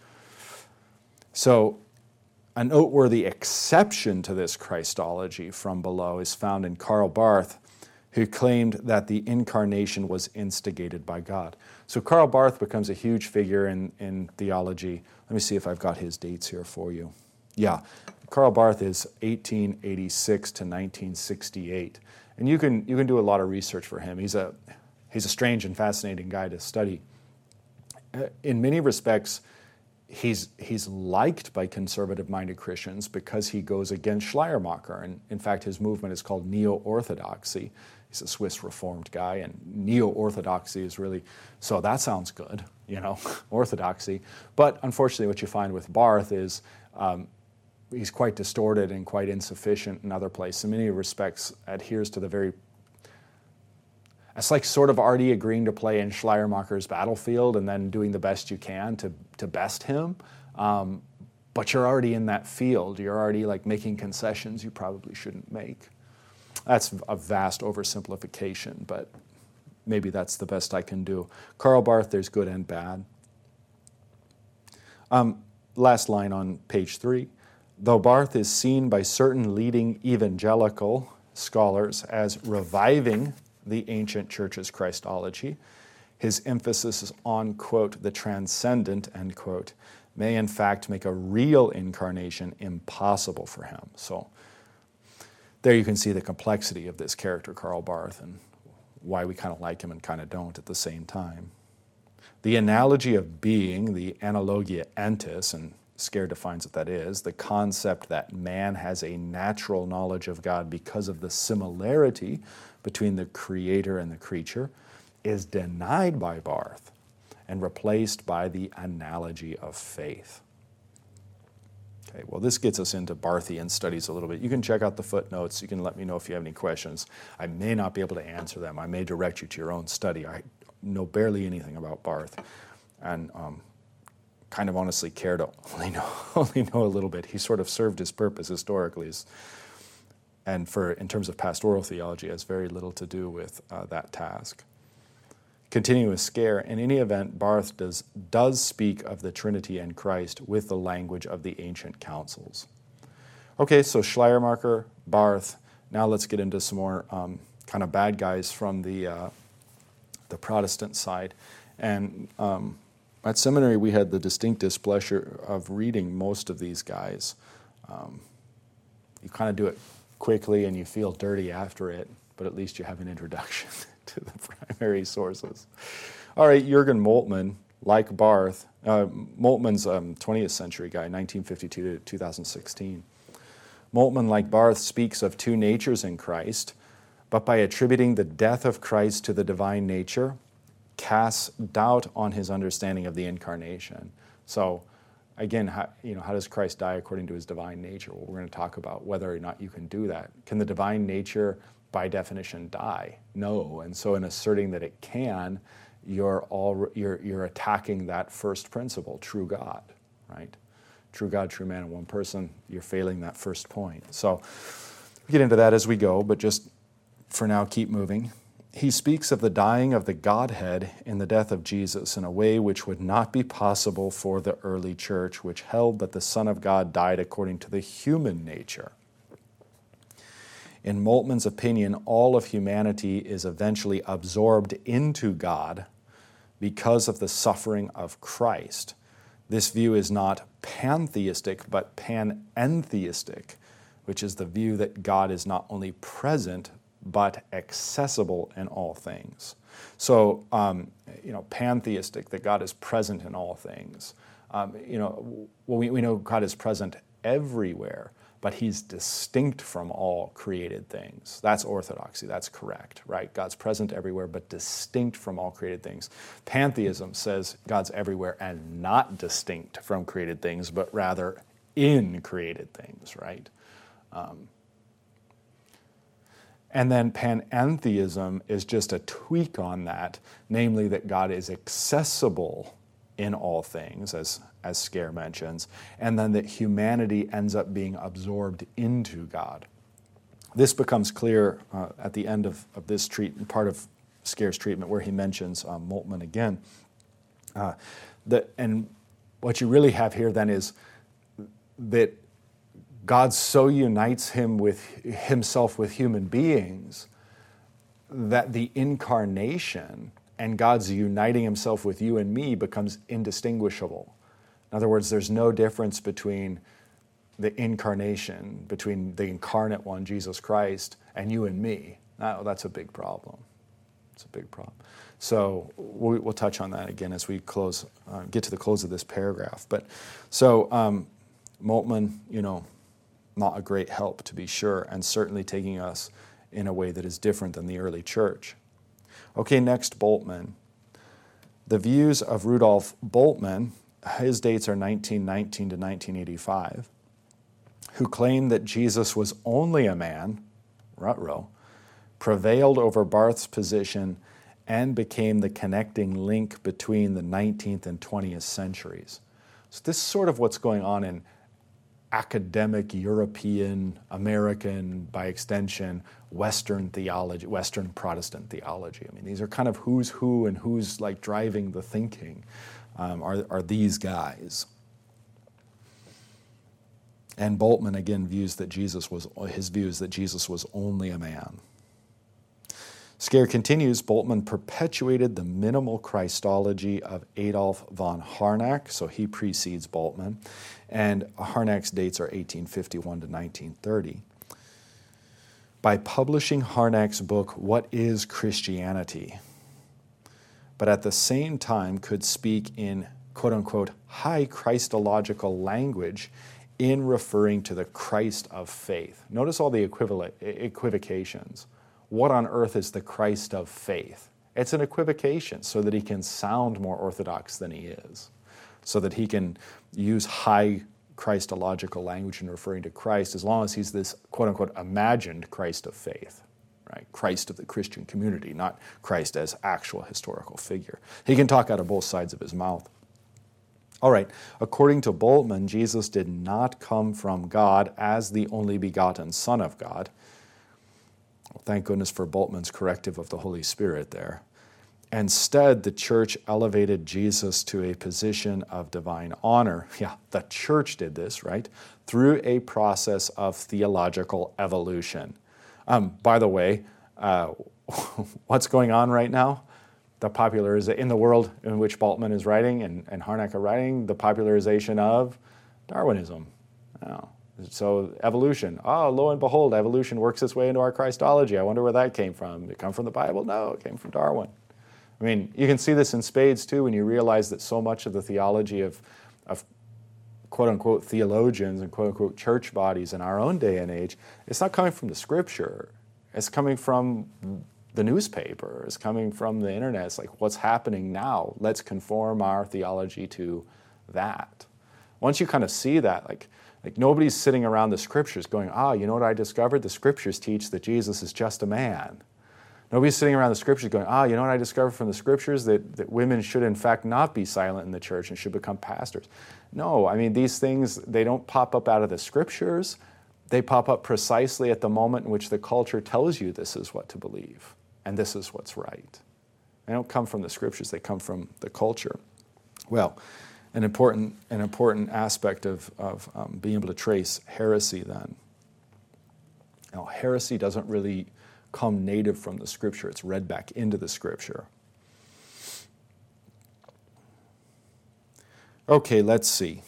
S1: So a noteworthy exception to this Christology from below is found in Karl Barth, who claimed that the incarnation was instigated by God. So Karl Barth becomes a huge figure in, in theology. Let me see if I've got his dates here for you. Yeah, Karl Barth is eighteen eighty-six to nineteen sixty-eight. And you can you can do a lot of research for him. He's a he's a strange and fascinating guy to study. In many respects, he's, he's liked by conservative-minded Christians because he goes against Schleiermacher. And in fact, his movement is called Neo-Orthodoxy. He's a Swiss Reformed guy, and Neo-Orthodoxy is really, so that sounds good, you know, Orthodoxy. But unfortunately, what you find with Barth is um, he's quite distorted and quite insufficient in other places. In many respects, adheres to the very, it's like sort of already agreeing to play in Schleiermacher's battlefield and then doing the best you can to, to best him. Um, but you're already in that field. You're already like making concessions you probably shouldn't make. That's a vast oversimplification, but maybe that's the best I can do. Karl Barth, there's good and bad. Um, last line on page three. Though Barth is seen by certain leading evangelical scholars as reviving the ancient church's Christology, his emphasis on, quote, the transcendent, end quote, may in fact make a real incarnation impossible for him. So there you can see the complexity of this character, Karl Barth, and why we kind of like him and kind of don't at the same time. The analogy of being, the analogia entis, and Scare defines what that is, the concept that man has a natural knowledge of God because of the similarity between the creator and the creature, is denied by Barth and replaced by the analogy of faith. Okay, well, this gets us into Barthian studies a little bit. You can check out the footnotes. You can let me know if you have any questions. I may not be able to answer them. I may direct you to your own study. I know barely anything about Barth, and um, kind of honestly care to only know, only know a little bit. He sort of served his purpose historically, and for in terms of pastoral theology, has very little to do with uh, that task. Continuing with Scare, in any event, Barth does, does speak of the Trinity and Christ with the language of the ancient councils. Okay, so Schleiermacher, Barth. Now let's get into some more um, kind of bad guys from the uh, the Protestant side. And um, at seminary, we had the distinct displeasure of reading most of these guys. Um, you kind of do it quickly and you feel dirty after it, but at least you have an introduction to the primary sources. All right, Jürgen Moltmann, like Barth, uh, Moltmann's a um, twentieth century guy, nineteen fifty-two to two thousand sixteen. Moltmann, like Barth, speaks of two natures in Christ, but by attributing the death of Christ to the divine nature, casts doubt on his understanding of the incarnation. So, again, how, you know, how does Christ die according to his divine nature? Well, we're going to talk about whether or not you can do that. Can the divine nature, by definition, die? No. And so, in asserting that it can, you're all you're you're attacking that first principle, true God, right? True God, true man in one person. You're failing that first point. So, we get into that as we go, but just for now, keep moving. He speaks of the dying of the Godhead in the death of Jesus in a way which would not be possible for the early church, which held that the Son of God died according to the human nature. In Moltmann's opinion, all of humanity is eventually absorbed into God because of the suffering of Christ. This view is not pantheistic, but panentheistic, which is the view that God is not only present, but accessible in all things. So, um, you know, pantheistic, that God is present in all things. Um, you know, well, we, we know God is present everywhere, but he's distinct from all created things. That's orthodoxy, that's correct, right? God's present everywhere, but distinct from all created things. Pantheism says God's everywhere and not distinct from created things, but rather in created things, right? Um, And then panentheism is just a tweak on that, namely that God is accessible in all things, as, as Scare mentions, and then that humanity ends up being absorbed into God. This becomes clear uh, at the end of, of this treat, part of Scare's treatment, where he mentions um, Moltmann again. Uh, that, and what you really have here then is that God so unites him with himself with human beings that the incarnation and God's uniting himself with you and me becomes indistinguishable. In other words, there's no difference between the incarnation, between the incarnate one, Jesus Christ, and you and me. Now, that's a big problem. It's a big problem. So we, we'll touch on that again as we close, uh, get to the close of this paragraph. But so um, Moltmann, you know, not a great help to be sure, and certainly taking us in a way that is different than the early church. Okay, next, Bultmann. The views of Rudolf Bultmann, his dates are nineteen nineteen to nineteen eighty-five, who claimed that Jesus was only a man, ruh-roh, prevailed over Barth's position, and became the connecting link between the nineteenth and twentieth centuries. So this is sort of what's going on in academic European, American, by extension, Western theology, Western Protestant theology. I mean, these are kind of who's who and who's like driving the thinking um, are, are these guys. And Bultmann again views that Jesus was, his view is that Jesus was only a man. Scare continues, Bultmann perpetuated the minimal Christology of Adolf von Harnack, so he precedes Bultmann, and Harnack's dates are eighteen fifty-one to nineteen thirty. By publishing Harnack's book, What is Christianity? But at the same time could speak in quote-unquote high Christological language in referring to the Christ of faith. Notice all the equivalent, equivocations. What on earth is the Christ of faith? It's an equivocation so that he can sound more orthodox than he is, so that he can use high Christological language in referring to Christ as long as he's this quote-unquote imagined Christ of faith, right? Christ of the Christian community, not Christ as actual historical figure. He can talk out of both sides of his mouth. All right, according to Bultmann, Jesus did not come from God as the only begotten Son of God. Well, thank goodness for Bultmann's corrective of the Holy Spirit there. Instead, the church elevated Jesus to a position of divine honor. Yeah, the church did this, right? Through a process of theological evolution. Um, by the way, uh, what's going on right now? The popularization in the world in which Bultmann is writing and, and Harnack are writing, the popularization of Darwinism. Oh. So evolution, oh, lo and behold, evolution works its way into our Christology. I wonder where that came from. Did it come from the Bible? No, it came from Darwin. I mean, you can see this in spades, too, when you realize that so much of the theology of, of quote-unquote theologians and quote-unquote church bodies in our own day and age, it's not coming from the Scripture. It's coming from the newspaper. It's coming from the internet. It's like, what's happening now? Let's conform our theology to that. Once you kind of see that, like, Like nobody's sitting around the Scriptures going, ah, you know what I discovered? The Scriptures teach that Jesus is just a man. Nobody's sitting around the Scriptures going, ah, you know what I discovered from the Scriptures? That, that women should in fact not be silent in the church and should become pastors. No, I mean, these things, they don't pop up out of the Scriptures. They pop up precisely at the moment in which the culture tells you this is what to believe and this is what's right. They don't come from the Scriptures, they come from the culture. Well, An important, an important aspect of, of um, being able to trace heresy then. Now, heresy doesn't really come native from the Scripture. It's read back into the Scripture. Okay, let's see.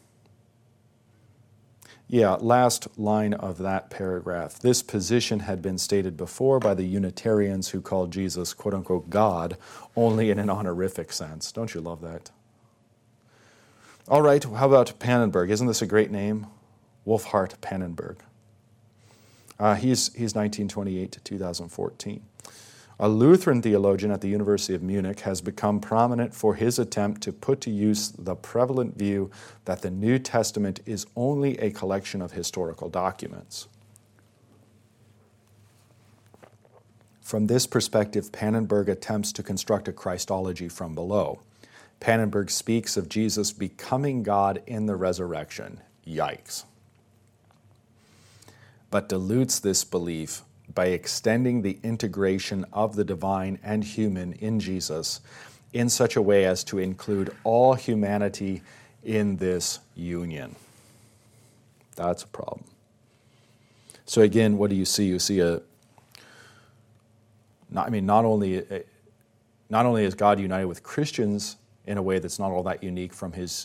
S1: Yeah, last line of that paragraph. This position had been stated before by the Unitarians who called Jesus, quote-unquote, God, only in an honorific sense. Don't you love that? All right, how about Pannenberg? Isn't this a great name? Wolfhart Pannenberg. Uh, he's, he's nineteen twenty-eight to two thousand fourteen. A Lutheran theologian at the University of Munich has become prominent for his attempt to put to use the prevalent view that the New Testament is only a collection of historical documents. From this perspective, Pannenberg attempts to construct a Christology from below. Pannenberg speaks of Jesus becoming God in the resurrection. Yikes. But dilutes this belief by extending the integration of the divine and human in Jesus in such a way as to include all humanity in this union. That's a problem. So again, what do you see? You see a, not, I mean, not only, a, not only is God united with Christians in a way that's not all that unique from his,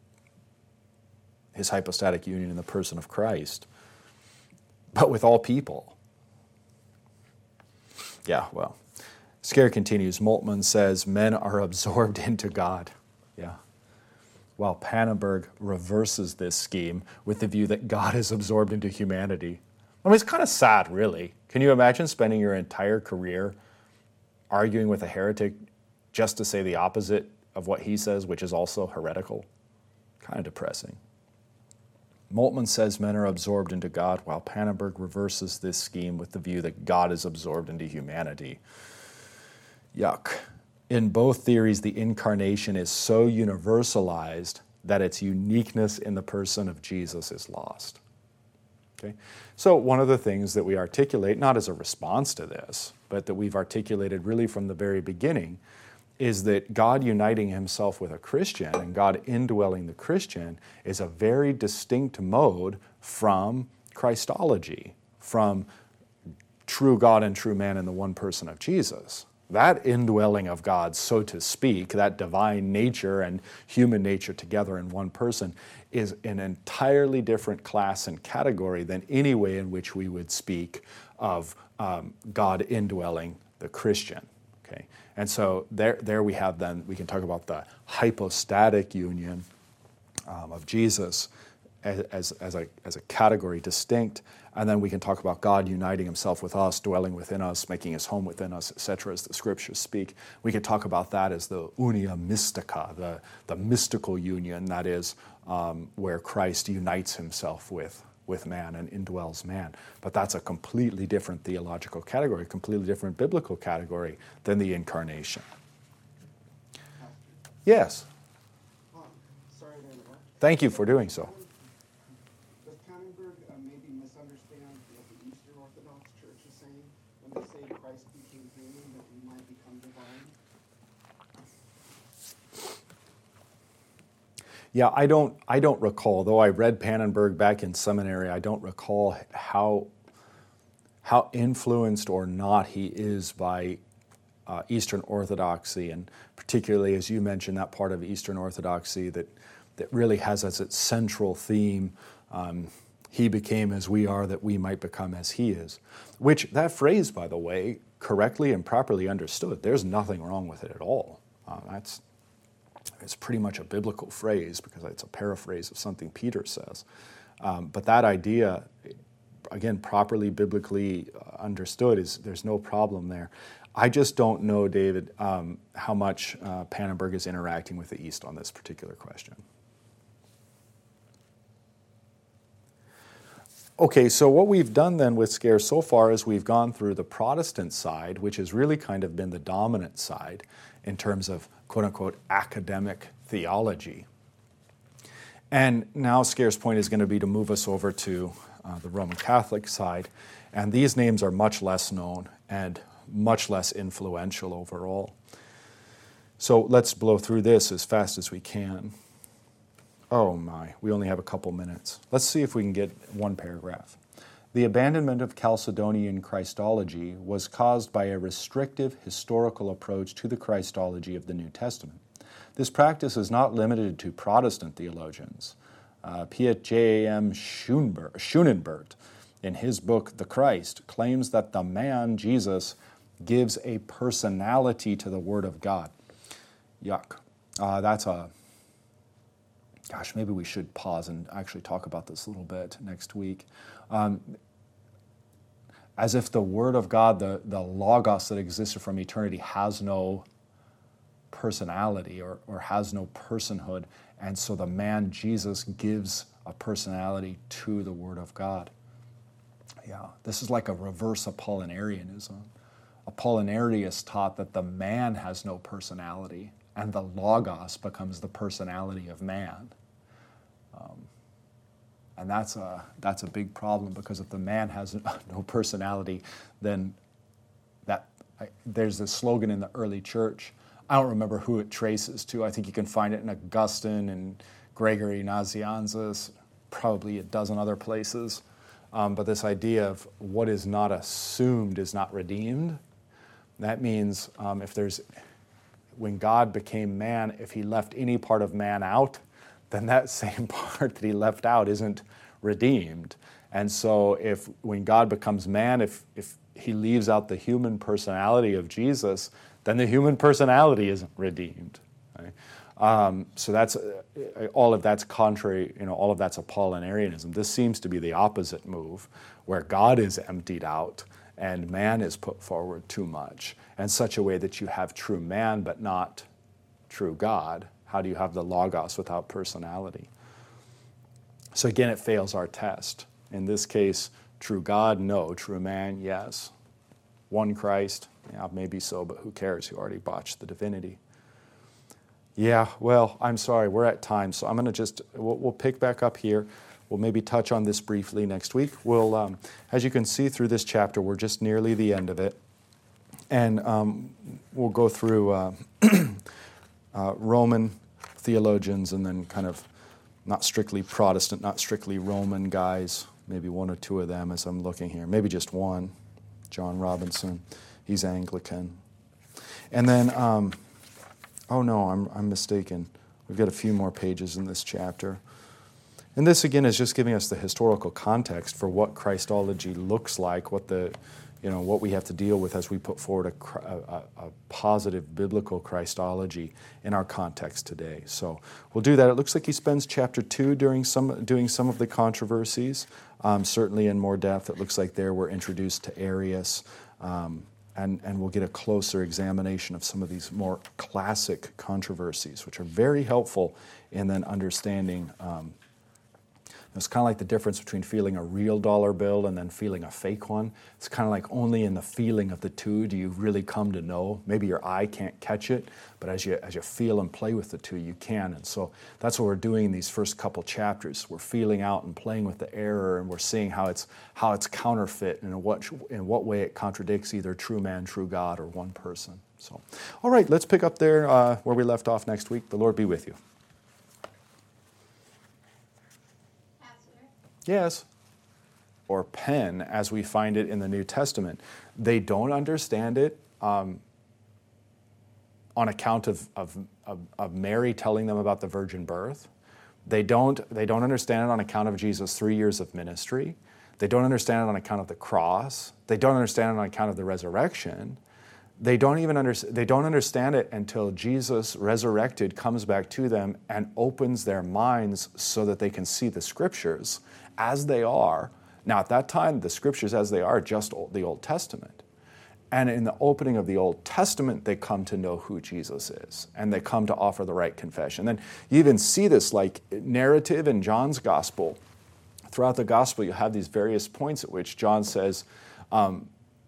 S1: his hypostatic union in the person of Christ, but with all people. Yeah, well, Scare continues. Moltmann says, men are absorbed into God. Yeah. While Pannenberg reverses this scheme with the view that God is absorbed into humanity. I mean, it's kind of sad, really. Can you imagine spending your entire career arguing with a heretic just to say the opposite of what he says, which is also heretical? Kind of depressing. Moltmann says men are absorbed into God, while Pannenberg reverses this scheme with the view that God is absorbed into humanity. Yuck. In both theories, the incarnation is so universalized that its uniqueness in the person of Jesus is lost. Okay? So one of the things that we articulate, not as a response to this, but that we've articulated really from the very beginning, is that God uniting himself with a Christian and God indwelling the Christian is a very distinct mode from Christology, from true God and true man in the one person of Jesus. That indwelling of God, so to speak, that divine nature and human nature together in one person, is an entirely different class and category than any way in which we would speak of um, God indwelling the Christian. Okay? And so there, there we have then, we can talk about the hypostatic union um, of Jesus as, as, as, a, as a category distinct, and then we can talk about God uniting himself with us, dwelling within us, making his home within us, et cetera, as the scriptures speak. We could talk about that as the unia mystica, the, the mystical union, that is um, where Christ unites himself with, with man and indwells man. But that's a completely different theological category, completely different biblical category than the incarnation. Yes?
S3: Um, sorry to interrupt.
S1: Thank you for doing so.
S3: Does Pannenberg uh, maybe misunderstand what the Eastern Orthodox Church is saying when they say Christ became human, that we might become divine?
S1: Yeah, I don't I don't recall, though I read Pannenberg back in seminary, I don't recall how how influenced or not he is by uh, Eastern Orthodoxy, and particularly, as you mentioned, that part of Eastern Orthodoxy that, that really has as its central theme, um, he became as we are that we might become as he is. Which, that phrase, by the way, correctly and properly understood, there's nothing wrong with it at all. Uh, that's It's pretty much a biblical phrase because it's a paraphrase of something Peter says. Um, but that idea, again, properly biblically understood, is there's no problem there. I just don't know, David, um, how much uh, Pannenberg is interacting with the East on this particular question. Okay, so what we've done then with Scare so far is we've gone through the Protestant side, which has really kind of been the dominant side in terms of quote-unquote academic theology. And now Scare's point is going to be to move us over to uh, the Roman Catholic side, and these names are much less known and much less influential overall. So let's blow through this as fast as we can. Oh my, we only have a couple minutes. Let's see if we can get one paragraph. The abandonment of Chalcedonian Christology was caused by a restrictive historical approach to the Christology of the New Testament. This practice is not limited to Protestant theologians. Uh, Piet J A M Schoenenbert, in his book The Christ, claims that the man, Jesus, gives a personality to the Word of God. Yuck. Uh, that's a... Gosh, maybe we should pause and actually talk about this a little bit next week. Um, as if the Word of God, the, the Logos that existed from eternity, has no personality or, or has no personhood, and so the man Jesus gives a personality to the Word of God. Yeah, this is like a reverse Apollinarianism. Apollinarius taught that the man has no personality, and the Logos becomes the personality of man. Um, and that's a, that's a big problem, because if the man has no personality, then that I, there's this slogan in the early church. I don't remember who it traces to. I think you can find it in Augustine and Gregory Nazianzus, probably a dozen other places. Um, but this idea of what is not assumed is not redeemed. That means um, if there's, when God became man, if he left any part of man out, then that same part that he left out isn't redeemed. And so if when God becomes man, if, if he leaves out the human personality of Jesus, then the human personality isn't redeemed. Right? Um, so that's uh, all of that's contrary. You know, all of that's Apollinarianism. This seems to be the opposite move, where God is emptied out and man is put forward too much, in such a way that you have true man but not true God. How do you have the Logos without personality? So again, it fails our test. In this case, true God, no. True man, yes. One Christ, yeah, maybe so, but who cares? You already botched the divinity. Yeah, well, I'm sorry, we're at time, so I'm going to just, we'll, we'll pick back up here. We'll maybe touch on this briefly next week. We'll, um, as you can see through this chapter, we're just nearly the end of it. And um, we'll go through uh, uh, Roman theologians and then kind of not strictly Protestant, not strictly Roman guys, maybe one or two of them as I'm looking here, maybe just one, John Robinson, he's Anglican. And then, um, oh no, I'm, I'm mistaken. We've got a few more pages in this chapter. And this again is just giving us the historical context for what Christology looks like, what the, you know, what we have to deal with as we put forward a, a, a positive biblical Christology in our context today. So we'll do that. It looks like he spends chapter two during some, doing some of the controversies, um, certainly in more depth. It looks like there we're introduced to Arius, um, and, and we'll get a closer examination of some of these more classic controversies, which are very helpful in then understanding. Um, It's kind of like the difference between feeling a real dollar bill and then feeling a fake one. It's kind of like only in the feeling of the two do you really come to know. Maybe your eye can't catch it, but as you as you feel and play with the two, you can. And so that's what we're doing in these first couple chapters. We're feeling out and playing with the error, and we're seeing how it's how it's counterfeit and in what in what way it contradicts either true man, true God, or one person. So, all right, let's pick up there uh, where we left off next week. The Lord be with you. Yes, or pen, as we find it in the New Testament. They don't understand it um, on account of, of, of, of Mary telling them about the virgin birth. They don't, they don't understand it on account of Jesus' three years of ministry. They don't understand it on account of the cross. They don't understand it on account of the resurrection. They don't even under, they don't understand it until Jesus, resurrected, comes back to them and opens their minds so that they can see the Scriptures as they are. Now, at that time, the Scriptures as they are just the Old Testament. And in the opening of the Old Testament, they come to know who Jesus is, and they come to offer the right confession. Then you even see this like narrative in John's Gospel. Throughout the Gospel, you have these various points at which John says, um,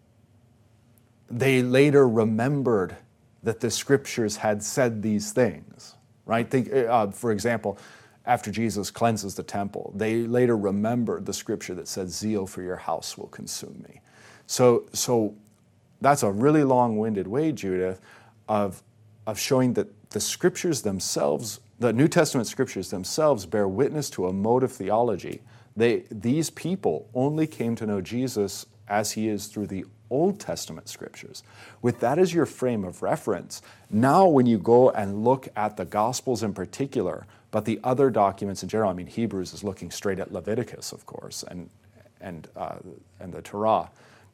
S1: they later remembered that the Scriptures had said these things, right? Think, uh, for example, after Jesus cleanses the temple, they later remembered the Scripture that said, zeal for your house will consume me. So, so that's a really long-winded way, Judith, of, of showing that the Scriptures themselves, the New Testament Scriptures themselves, bear witness to a mode of theology. They, these people only came to know Jesus as he is through the Old Testament Scriptures. With that as your frame of reference, now when you go and look at the Gospels in particular, but the other documents in general, I mean, Hebrews is looking straight at Leviticus, of course, and, and, uh, and the Torah.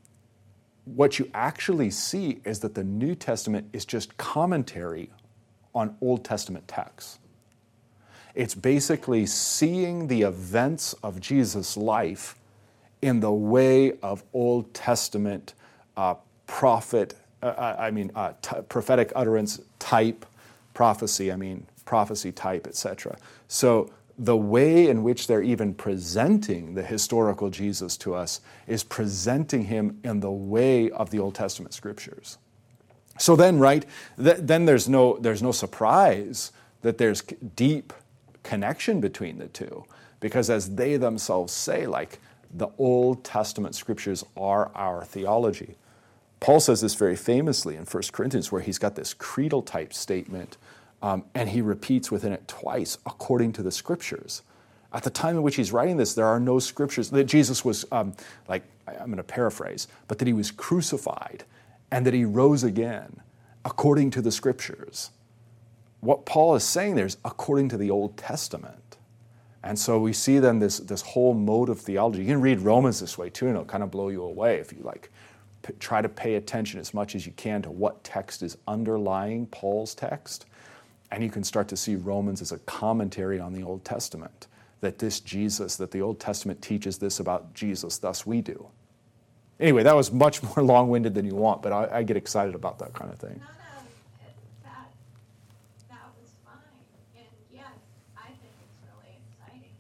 S1: What you actually see is that the New Testament is just commentary on Old Testament texts. It's basically seeing the events of Jesus' life in the way of Old Testament uh, prophet, uh, I mean, uh, t- prophetic utterance type prophecy, I mean, prophecy type, et cetera. So the way in which they're even presenting the historical Jesus to us is presenting him in the way of the Old Testament Scriptures. So then, right, th- then there's no, there's no surprise that there's deep connection between the two, because as they themselves say, like, the Old Testament Scriptures are our theology. Paul says this very famously in First Corinthians, where he's got this creedal type statement, um, and he repeats within it twice, according to the Scriptures. At the time in which he's writing this, there are no Scriptures that Jesus was, um, like, I'm going to paraphrase, but that he was crucified and that he rose again, according to the Scriptures. What Paul is saying there is according to the Old Testament. And so we see then this, this whole mode of theology. You can read Romans this way too, and it'll kind of blow you away if you like p- try to pay attention as much as you can to what text is underlying Paul's text, and you can start to see Romans as a commentary on the Old Testament, that this Jesus, that the Old Testament teaches this about Jesus, thus we do. Anyway, that was much more long-winded than you want, but I, I get excited about that kind of thing.
S2: No, no, it- that, that was fine. And yes, I think it's really exciting.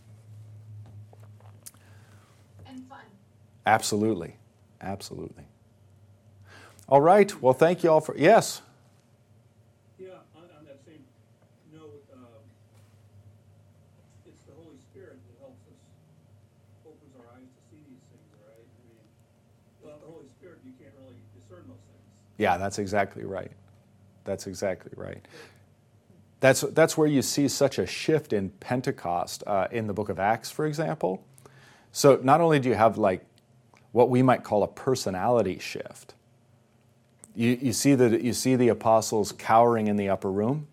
S2: And fun.
S1: Absolutely. Absolutely. All right. Well, thank you all for, yes.
S4: Yeah, on, on that same note, um, it's the Holy Spirit that helps us, opens our eyes to see these things, right? I mean, without the Holy Spirit, you can't really discern those things.
S1: Yeah, that's exactly right. That's exactly right. That's, that's where you see such a shift in Pentecost uh, in the book of Acts, for example. So not only do you have like what we might call a personality shift, you, you, see the, you see the apostles cowering in the upper room,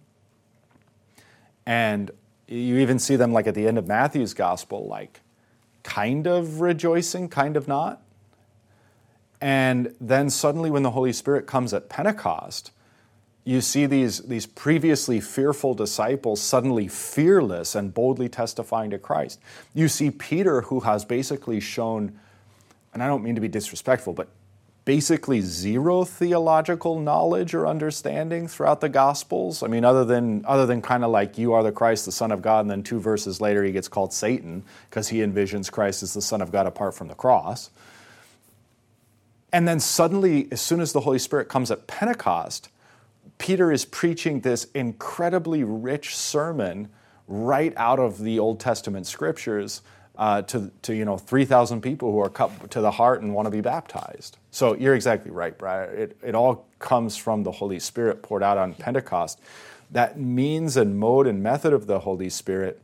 S1: and you even see them like at the end of Matthew's gospel, like kind of rejoicing, kind of not. And then suddenly when the Holy Spirit comes at Pentecost, you see these, these previously fearful disciples suddenly fearless and boldly testifying to Christ. You see Peter, who has basically shown, and I don't mean to be disrespectful, but basically zero theological knowledge or understanding throughout the Gospels. I mean, other than other than kind of like, you are the Christ, the Son of God, and then two verses later he gets called Satan because he envisions Christ as the Son of God apart from the cross. And then suddenly, as soon as the Holy Spirit comes at Pentecost, Peter is preaching this incredibly rich sermon right out of the Old Testament scriptures uh, to, to you know three thousand people who are cut to the heart and want to be baptized. So you're exactly right, Brad. It, it all comes from the Holy Spirit poured out on Pentecost. That means and mode and method of the Holy Spirit,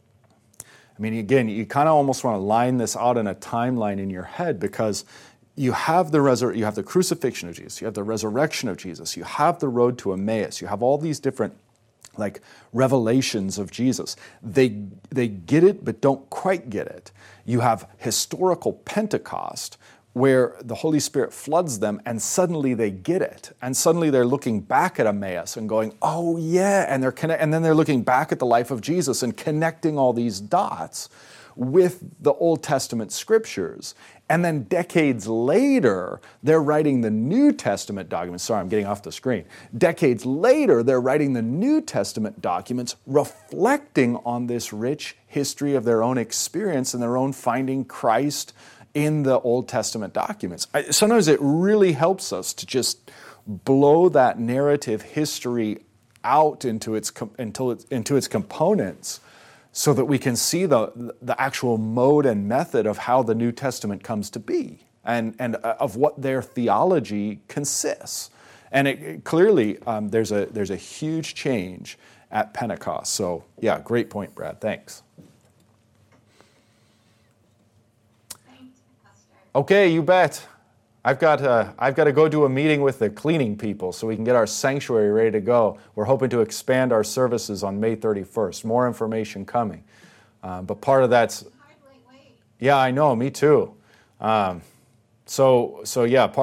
S1: I mean, again, you kind of almost want to line this out in a timeline in your head, because you have the resur- you have the crucifixion of Jesus, you have the resurrection of Jesus, you have the road to Emmaus, you have all these different like revelations of Jesus. They they get it but don't quite get it. You have historical Pentecost, where the Holy Spirit floods them and suddenly they get it. And suddenly they're looking back at Emmaus and going, "Oh yeah," and they're conne- and then they're looking back at the life of Jesus and connecting all these dots with the Old Testament scriptures. And then decades later, they're writing the New Testament documents. Sorry, I'm getting off the screen. Decades later, they're writing the New Testament documents reflecting on this rich history of their own experience and their own finding Christ in the Old Testament documents. I, sometimes it really helps us to just blow that narrative history out into its, into its, into its components, so that we can see the, the actual mode and method of how the New Testament comes to be, and, and of what their theology consists. And it, it clearly, um, there's a there's a huge change at Pentecost. So yeah, great point, Brad. Thanks.
S2: Thanks, Pastor.
S1: Okay, you bet. I've got uh, I've got to go do a meeting with the cleaning people so we can get our sanctuary ready to go. We're hoping to expand our services on May thirty-first. More information coming, uh, but part of that's
S2: Hardly wait.
S1: yeah, I know, me too. Um, so so yeah, part.